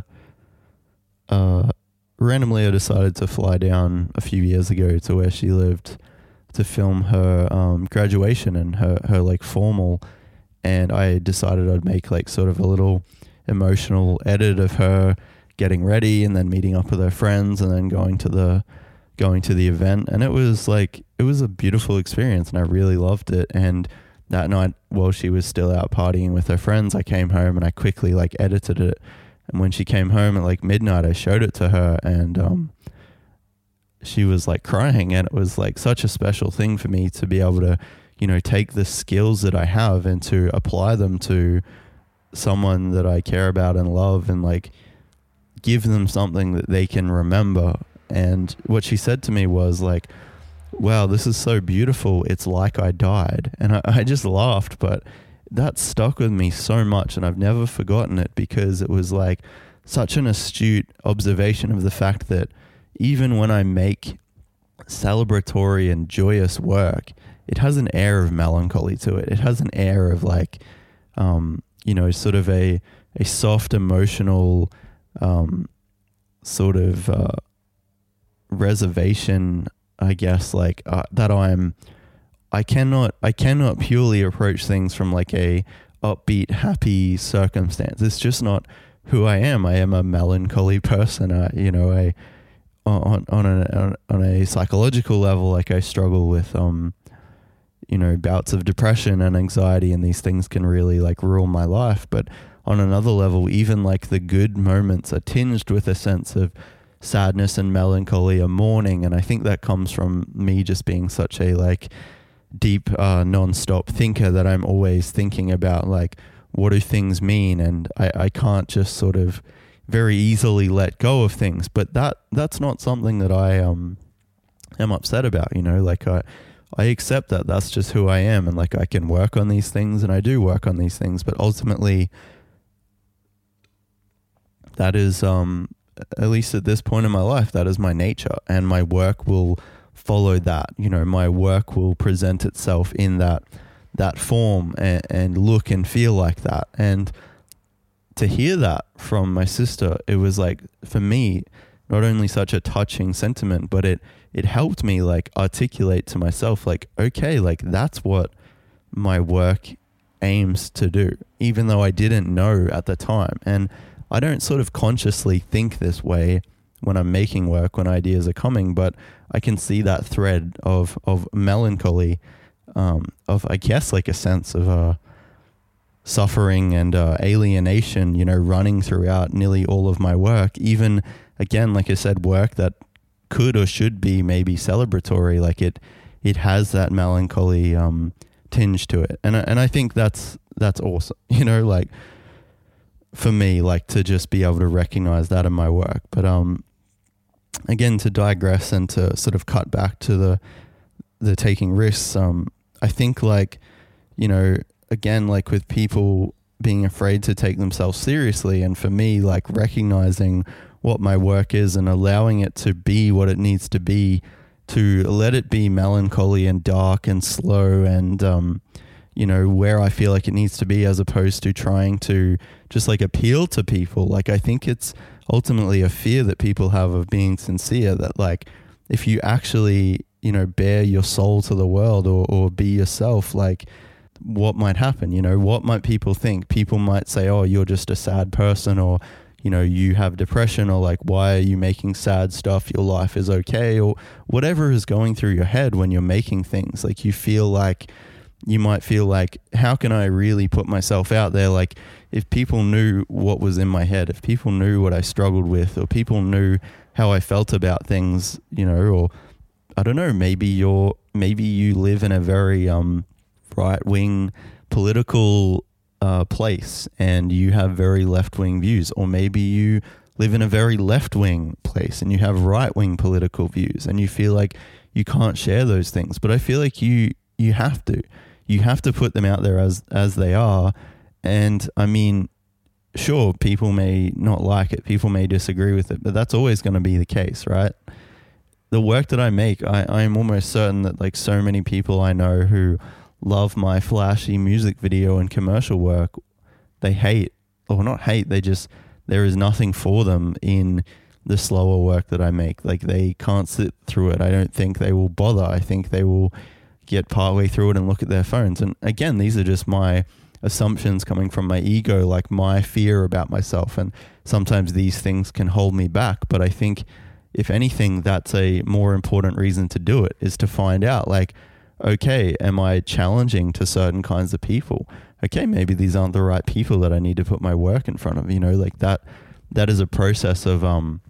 Randomly, I decided to fly down a few years ago to where she lived to film her graduation and her like formal, and I decided I'd make like sort of a little emotional edit of her getting ready and then meeting up with her friends and then going to the event. And it was a beautiful experience, and I really loved it. And that night, while she was still out partying with her friends, I came home and I quickly like edited it. And when she came home at like midnight, I showed it to her, and she was like crying. And it was like such a special thing for me to be able to, you know, take the skills that I have and to apply them to someone that I care about and love, and like give them something that they can remember. And what she said to me was like, wow, this is so beautiful. It's like I died. And I just laughed, but that stuck with me so much, and I've never forgotten it, because it was like such an astute observation of the fact that even when I make celebratory and joyous work, it has an air of melancholy to it. It has an air of like, you know, sort of a soft emotional sort of reservation, I guess, like that I cannot purely approach things from like a upbeat, happy circumstance. It's just not who I am. I am a melancholy person. On a psychological level, like I struggle with bouts of depression and anxiety, and these things can really like rule my life. But on another level, even like the good moments are tinged with a sense of sadness and melancholy or mourning. And I think that comes from me just being such a like deep non-stop thinker, that I'm always thinking about like, what do things mean? And I can't just sort of very easily let go of things. But that's not something that I am upset about, you know, like I accept that that's just who I am, and like I can work on these things, and I do work on these things, but ultimately that is at least at this point in my life, that is my nature, and my work will follow that. You know, my work will present itself in that form and look and feel like that. And to hear that from my sister, it was like, for me, not only such a touching sentiment, but it helped me like articulate to myself, like, okay, like that's what my work aims to do, even though I didn't know at the time. And I don't sort of consciously think this way when I'm making work, when ideas are coming, but I can see that thread of melancholy, of, I guess, like a sense of suffering and alienation, you know, running throughout nearly all of my work. Even, again, like I said, work that could or should be maybe celebratory, like it it has that melancholy tinge to it. And I think that's awesome, you know, like for me, like to just be able to recognize that in my work. But again, to digress and to sort of cut back to the taking risks, I think like, you know, again, like with people being afraid to take themselves seriously, and for me, like recognizing what my work is and allowing it to be what it needs to be, to let it be melancholy and dark and slow and, you know, where I feel like it needs to be, as opposed to trying to just like appeal to people. Like, I think it's ultimately a fear that people have of being sincere, that like, if you actually, you know, bare your soul to the world or be yourself, like what might happen, you know, what might people think? People might say, oh, you're just a sad person, or, you know, you have depression, or like, why are you making sad stuff? Your life is okay, or whatever is going through your head when you're making things. Like you might feel like, how can I really put myself out there? Like if people knew what was in my head, if people knew what I struggled with, or people knew how I felt about things, you know, or I don't know, maybe you live in a very right-wing political place and you have very left-wing views, or maybe you live in a very left-wing place and you have right-wing political views, and you feel like you can't share those things. But I feel like you have to put them out there as they are. And I mean, sure, people may not like it, people may disagree with it, but that's always going to be the case, right? The work that I make, I'm almost certain that like so many people I know who love my flashy music video and commercial work, they hate, or not hate, there is nothing for them in the slower work that I make. Like they can't sit through it. I don't think they will bother. I think they will get partway through it and look at their phones. And again, these are just my assumptions coming from my ego, like my fear about myself. And sometimes these things can hold me back. But I think if anything, that's a more important reason to do it, is to find out like, okay, am I challenging to certain kinds of people? Okay, maybe these aren't the right people that I need to put my work in front of, you know, like that is a process of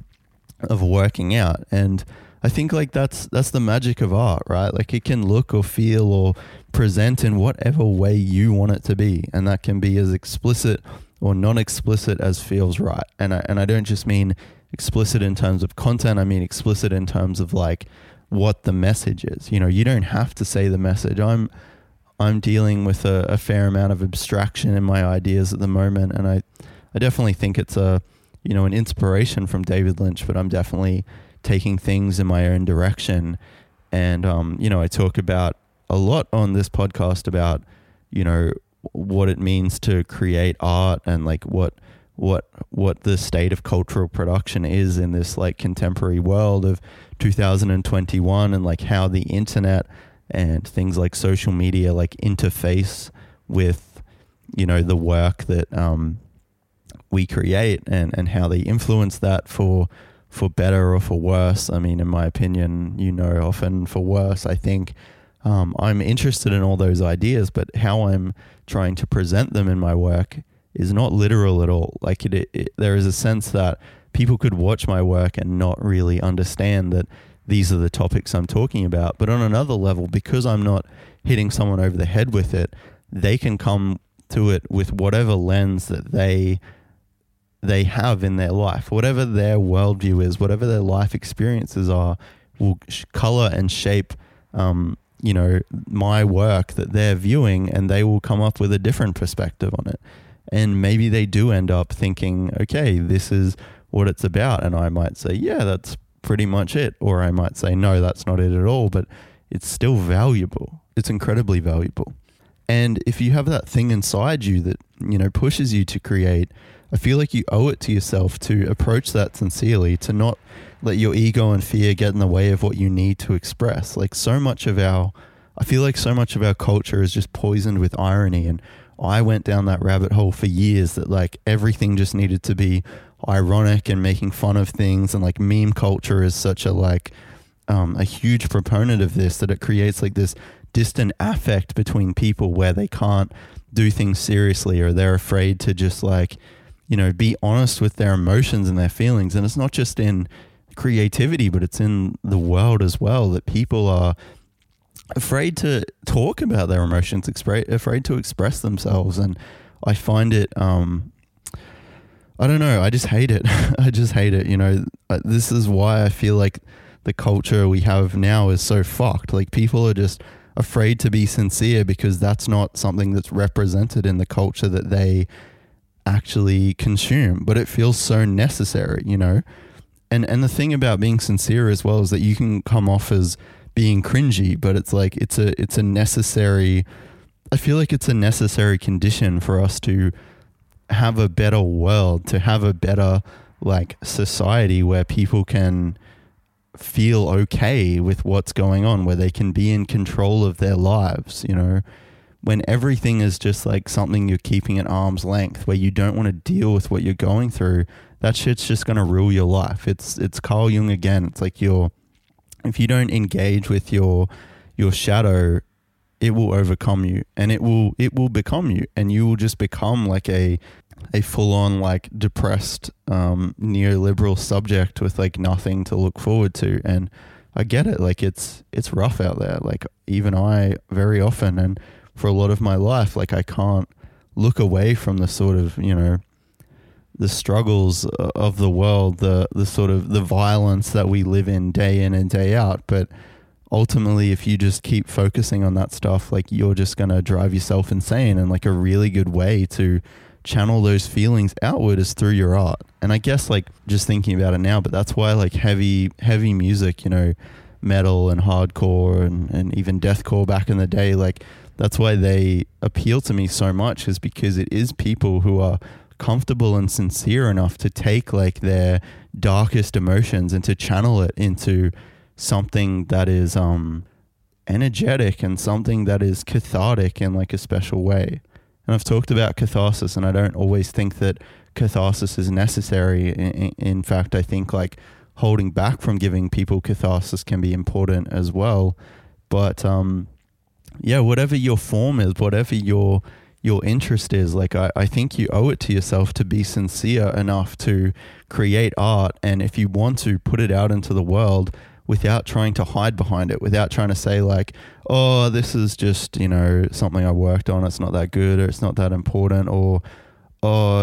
working out. And I think like that's the magic of art, right? Like it can look or feel or present in whatever way you want it to be. And that can be as explicit or non-explicit as feels right. And I don't just mean explicit in terms of content. I mean explicit in terms of like what the message is. You know, you don't have to say the message. I'm dealing with a fair amount of abstraction in my ideas at the moment, and I definitely think it's an inspiration from David Lynch, but I'm definitely taking things in my own direction. And I talk about a lot on this podcast about, you know, what it means to create art and like what the state of cultural production is in this like contemporary world of 2021, and like how the internet and things like social media like interface with, you know, the work that we create, and how they influence that for better or for worse. I mean, in my opinion, you know, often for worse. I think I'm interested in all those ideas, but how I'm trying to present them in my work is not literal at all. Like there is a sense that people could watch my work and not really understand that these are the topics I'm talking about. But on another level, because I'm not hitting someone over the head with it, they can come to it with whatever lens that they have in their life, whatever their worldview is, whatever their life experiences are, will color and shape, my work that they're viewing, and they will come up with a different perspective on it. And maybe they do end up thinking, okay, this is what it's about. And I might say, yeah, that's pretty much it. Or I might say, no, that's not it at all. But it's still valuable. It's incredibly valuable. And if you have that thing inside you that, you know, pushes you to create, I feel like you owe it to yourself to approach that sincerely, to not let your ego and fear get in the way of what you need to express. Like I feel like so much of our culture is just poisoned with irony, and I went down that rabbit hole for years, that like everything just needed to be ironic and making fun of things. And like meme culture is such a huge proponent of this, that it creates like this distant affect between people where they can't do things seriously, or they're afraid to just like, you know, be honest with their emotions and their feelings. And it's not just in creativity, but it's in the world as well, that people are afraid to talk about their emotions, afraid to express themselves. And I find it, I don't know, I just hate it. I just hate it. You know, this is why I feel like the culture we have now is so fucked. Like, people are just afraid to be sincere because that's not something that's represented in the culture that they actually consume, but it feels so necessary, you know? And the thing about being sincere as well is that you can come off as being cringy, but it's like, it's a necessary, I feel like it's a necessary condition for us to have a better world, to have a better like society where people can feel okay with what's going on, where they can be in control of their lives, you know? When everything is just like something you're keeping at arm's length, where you don't want to deal with what you're going through, that shit's just going to rule your life. It's Carl Jung again. It's like if you don't engage with your shadow, it will overcome you, and it will become you, and you will just become like a full-on like depressed neoliberal subject with like nothing to look forward to. And I get it, like it's rough out there, like even I very often, and for a lot of my life, like I can't look away from the sort of, you know, the struggles of the world, the sort of the violence that we live in and day out. But ultimately, if you just keep focusing on that stuff, like you're just going to drive yourself insane. And like a really good way to channel those feelings outward is through your art. And I guess like just thinking about it now, but that's why like heavy music, you know, metal and hardcore and even deathcore back in the day, like that's why they appeal to me so much, is because it is people who are comfortable and sincere enough to take like their darkest emotions and to channel it into something that is energetic and something that is cathartic in like a special way. And I've talked about catharsis, and I don't always think that catharsis is necessary. In fact, I think like holding back from giving people catharsis can be important as well. But yeah, whatever your form is, whatever your interest is, like I think you owe it to yourself to be sincere enough to create art. And if you want to put it out into the world without trying to hide behind it, without trying to say like, oh, this is just, you know, something I worked on, it's not that good, or it's not that important, or all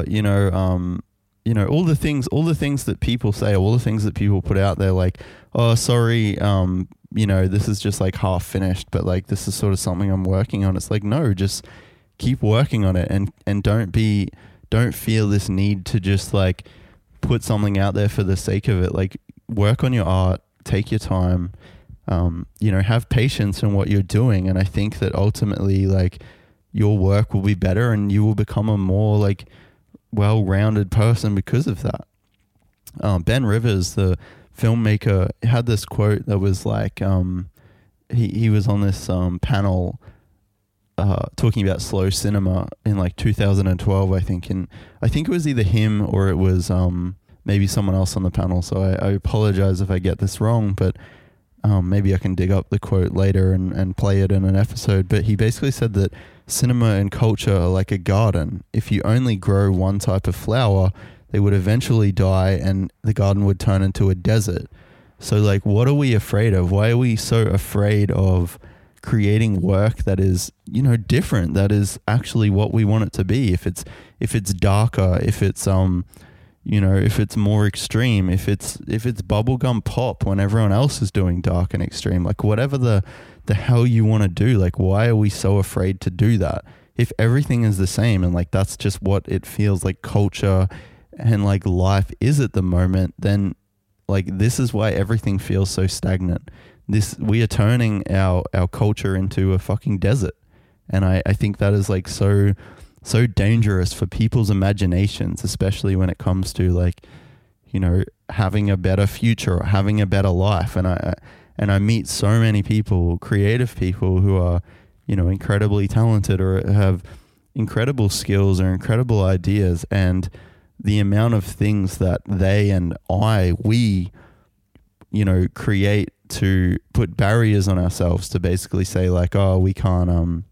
the things that people say, all the things that people put out there, like, oh, sorry, you know, this is just like half finished, but like this is sort of something I'm working on. It's like, no, just keep working on it, and don't feel this need to just like put something out there for the sake of it. Like, work on your art, take your time, you know, have patience in what you're doing. And I think that ultimately like your work will be better and you will become a more like well-rounded person because of that. Ben Rivers, the filmmaker, had this quote that was like, he was on this panel talking about slow cinema in like 2012, I think. And I think it was either him or it was maybe someone else on the panel. So I apologize if I get this wrong, but maybe I can dig up the quote later and play it in an episode. But he basically said that cinema and culture are like a garden. If you only grow one type of flower, they would eventually die and the garden would turn into a desert. So like, what are we afraid of? Why are we so afraid of creating work that is, you know, different, that is actually what we want it to be? If it's darker, if it's you know, if it's more extreme, if it's bubblegum pop when everyone else is doing dark and extreme, like whatever the hell you want to do, like why are we so afraid to do that? If everything is the same and like that's just what it feels like culture and like life is at the moment, then like this is why everything feels so stagnant. We are turning our culture into a fucking desert. And I think that is like so dangerous for people's imaginations, especially when it comes to like, you know, having a better future or having a better life. And I meet so many people, creative people who are, you know, incredibly talented or have incredible skills or incredible ideas, and the amount of things that they and we, you know, create to put barriers on ourselves to basically say like, oh, we can't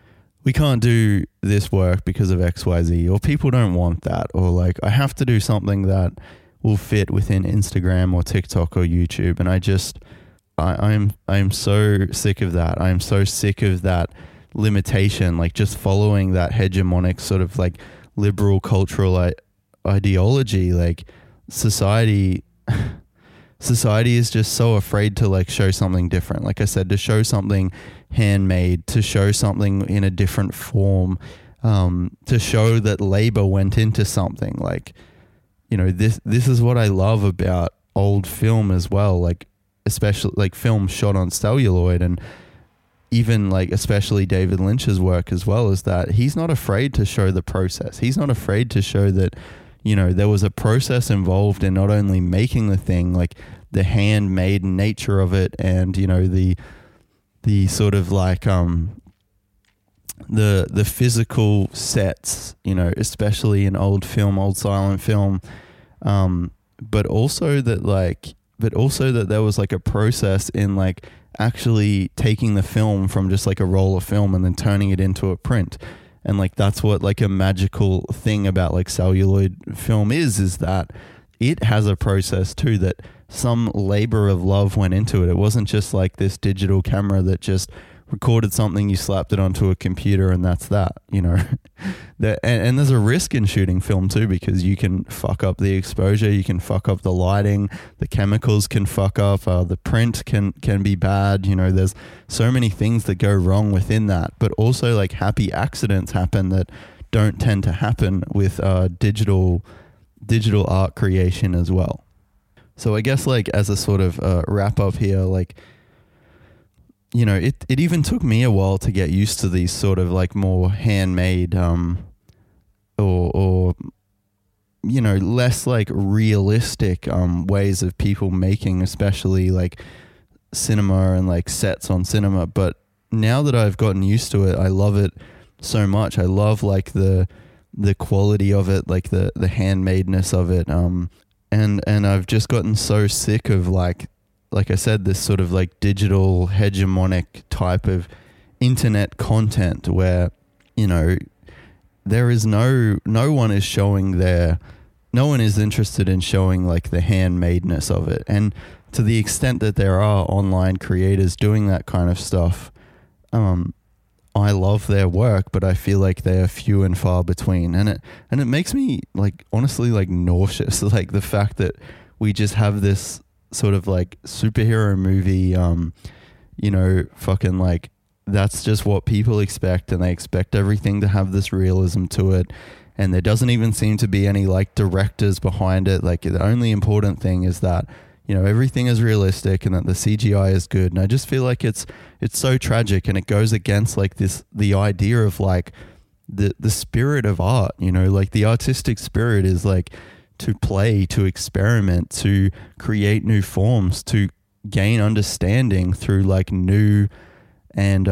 do this work because of XYZ, or people don't want that, or like I have to do something that will fit within Instagram or TikTok or YouTube. And I'm so sick of that. I'm so sick of that limitation, like just following that hegemonic sort of like liberal cultural ideology. Like society society is just so afraid to like show something different. Like I said, to show something handmade, to show something in a different form, to show that labor went into something. Like, you know, this is what I love about old film as well. Like, especially like film shot on celluloid, and even like especially David Lynch's work as well, is that he's not afraid to show the process. He's not afraid to show that, you know, there was a process involved in not only making the thing, like the handmade nature of it, and, you know, the sort of like the physical sets, you know, especially in old film, old silent film, but also that there was like a process in like actually taking the film from just like a roll of film and then turning it into a print. And like that's what like a magical thing about like celluloid film is that it has a process too, that some labor of love went into it. It wasn't just like this digital camera that just recorded something, you slapped it onto a computer, and that's that, you know. And there's a risk in shooting film too, because you can fuck up the exposure, you can fuck up the lighting, the chemicals can fuck up, the print can be bad, you know. There's so many things that go wrong within that, but also like happy accidents happen that don't tend to happen with digital art creation as well. So I guess like as a sort of wrap up here, like, you know, it even took me a while to get used to these sort of like more handmade or you know, less like realistic ways of people making, especially like cinema and like sets on cinema. But now that I've gotten used to it, I love it so much. I love like the quality of it, like the handmadeness of it, and I've just gotten so sick of like I said, this sort of like digital hegemonic type of internet content where, you know, there is no one is showing no one is interested in showing like the handmadeness of it. And to the extent that there are online creators doing that kind of stuff, I love their work, but I feel like they are few and far between. And it makes me like honestly like nauseous, like the fact that we just have this sort of like superhero movie, you know, fucking like that's just what people expect, and they expect everything to have this realism to it, and there doesn't even seem to be any like directors behind it. Like the only important thing is that, you know, everything is realistic and that the CGI is good. And I just feel like it's so tragic, and it goes against like the idea of like the spirit of art, you know, like the artistic spirit is like to play, to experiment, to create new forms, to gain understanding through like new and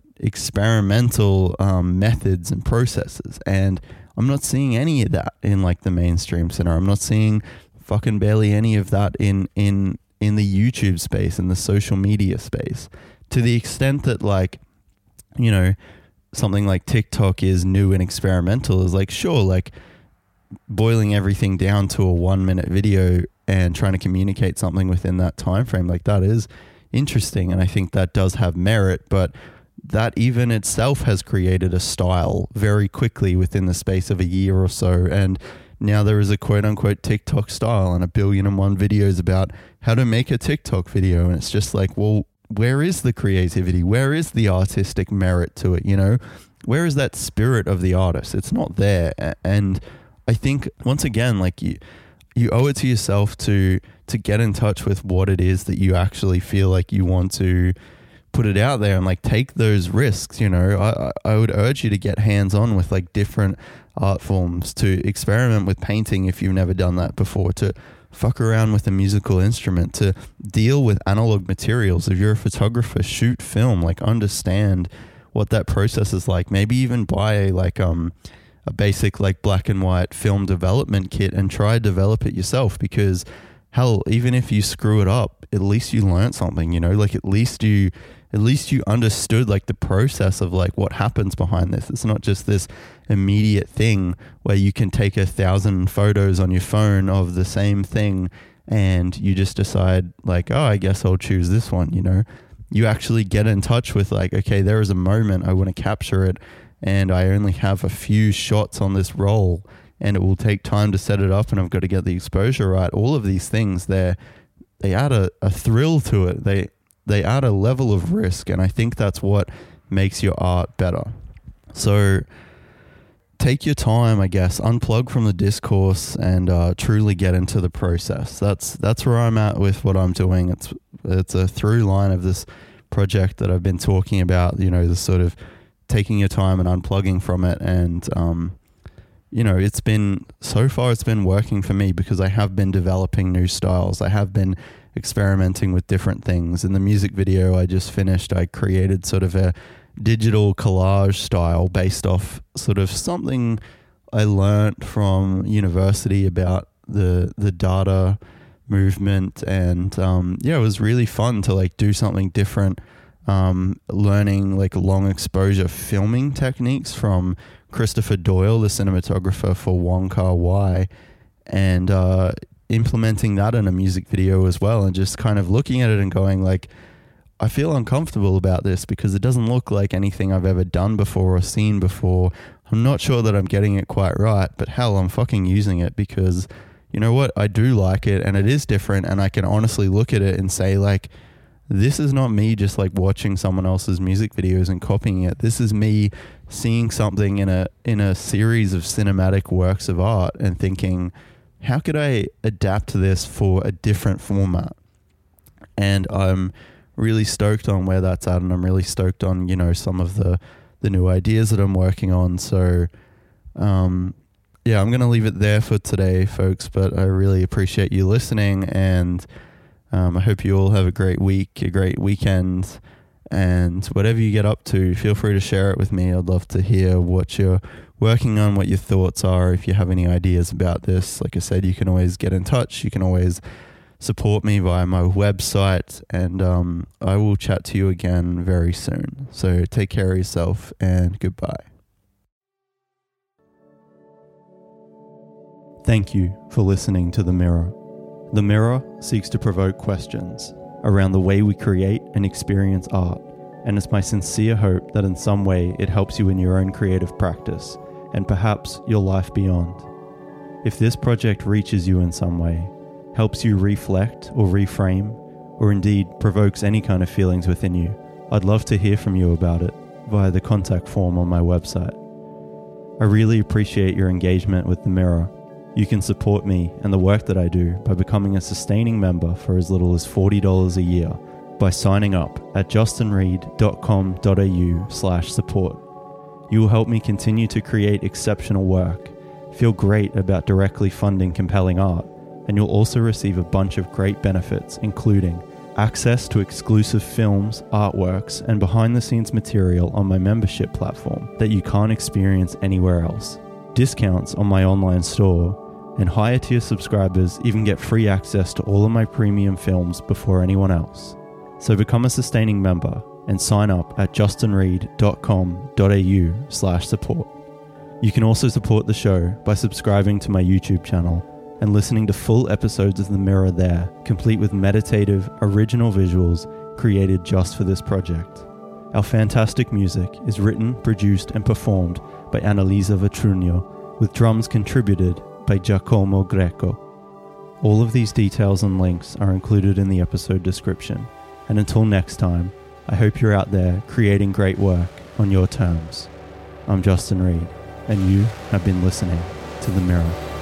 experimental methods and processes. And I'm not seeing any of that in like the mainstream center. I'm not seeing fucking barely any of that in the YouTube space, in the social media space, to the extent that like, you know, something like TikTok is new and experimental is like, sure, like boiling everything down to a 1 minute video and trying to communicate something within that time frame, like that is interesting, and I think that does have merit. But that even itself has created a style very quickly within the space of a year or so, and now there is a quote unquote TikTok style and 1,000,000,001 videos about how to make a TikTok video. And it's just like, well, where is the creativity? Where is the artistic merit to it? You know, where is that spirit of the artist? It's not there. And I think once again, like you owe it to yourself to get in touch with what it is that you actually feel like you want to put it out there and like take those risks. You know, I would urge you to get hands on with like different art forms, to experiment with painting if you've never done that before, to fuck around with a musical instrument, to deal with analog materials. If you're a photographer, shoot film, like understand what that process is like. Maybe even buy like a basic like black and white film development kit and try develop it yourself, because hell, even if you screw it up, at least you learned something, you know, like at least you understood like the process of like what happens behind this. It's not just this immediate thing where you can take 1,000 photos on your phone of the same thing and you just decide like, oh, I guess I'll choose this one, you know. You actually get in touch with like, okay, there is a moment, I want to capture it, and I only have a few shots on this roll, and it will take time to set it up, and I've got to get the exposure right. All of these things, they add a thrill to it. They add a level of risk, and I think that's what makes your art better. So take your time, I guess, unplug from the discourse and truly get into the process. That's where I'm at with what I'm doing. It's a through line of this project that I've been talking about, you know, the sort of taking your time and unplugging from it. And, you know, it's been working for me because I have been developing new styles. I have been experimenting with different things. In the music video I just finished, I created sort of a digital collage style based off sort of something I learned from university about the data movement, and it was really fun to like do something different, learning like long exposure filming techniques from Christopher Doyle, the cinematographer for Wong Kar-wai, and implementing that in a music video as well, and just kind of looking at it and going like, I feel uncomfortable about this because it doesn't look like anything I've ever done before or seen before. I'm not sure that I'm getting it quite right, but hell, I'm fucking using it because, you know what, I do like it and it is different, and I can honestly look at it and say like, this is not me just like watching someone else's music videos and copying it. This is me seeing something in a series of cinematic works of art and thinking, how could I adapt to this for a different format? And I'm really stoked on where that's at, and I'm really stoked on, you know, some of the new ideas that I'm working on. So I'm going to leave it there for today, folks, but I really appreciate you listening, and I hope you all have a great week, a great weekend, and whatever you get up to, feel free to share it with me. I'd love to hear what you're working on, what your thoughts are. If you have any ideas about this, like I said, you can always get in touch. You can always support me via my website, and I will chat to you again very soon. So take care of yourself, and goodbye. Thank you for listening to The Mirror. The Mirror seeks to provoke questions around the way we create and experience art, and it's my sincere hope that in some way it helps you in your own creative practice, and perhaps your life beyond. If this project reaches you in some way, helps you reflect or reframe, or indeed provokes any kind of feelings within you, I'd love to hear from you about it via the contact form on my website. I really appreciate your engagement with The Mirror. You can support me and the work that I do by becoming a sustaining member for as little as $40 a year by signing up at justinreid.com.au/support. You will help me continue to create exceptional work, feel great about directly funding compelling art, and you'll also receive a bunch of great benefits, including access to exclusive films, artworks, and behind-the-scenes material on my membership platform that you can't experience anywhere else, discounts on my online store, and higher-tier subscribers even get free access to all of my premium films before anyone else. So become a sustaining member and sign up at justinreid.com.au/support. You can also support the show by subscribing to my YouTube channel and listening to full episodes of The Mirror there, complete with meditative, original visuals created just for this project. Our fantastic music is written, produced, and performed by Annalisa Vitrugno, with drums contributed by Giacomo Greco. All of these details and links are included in the episode description. And until next time, I hope you're out there creating great work on your terms. I'm Justin Reid, and you have been listening to The Mirror.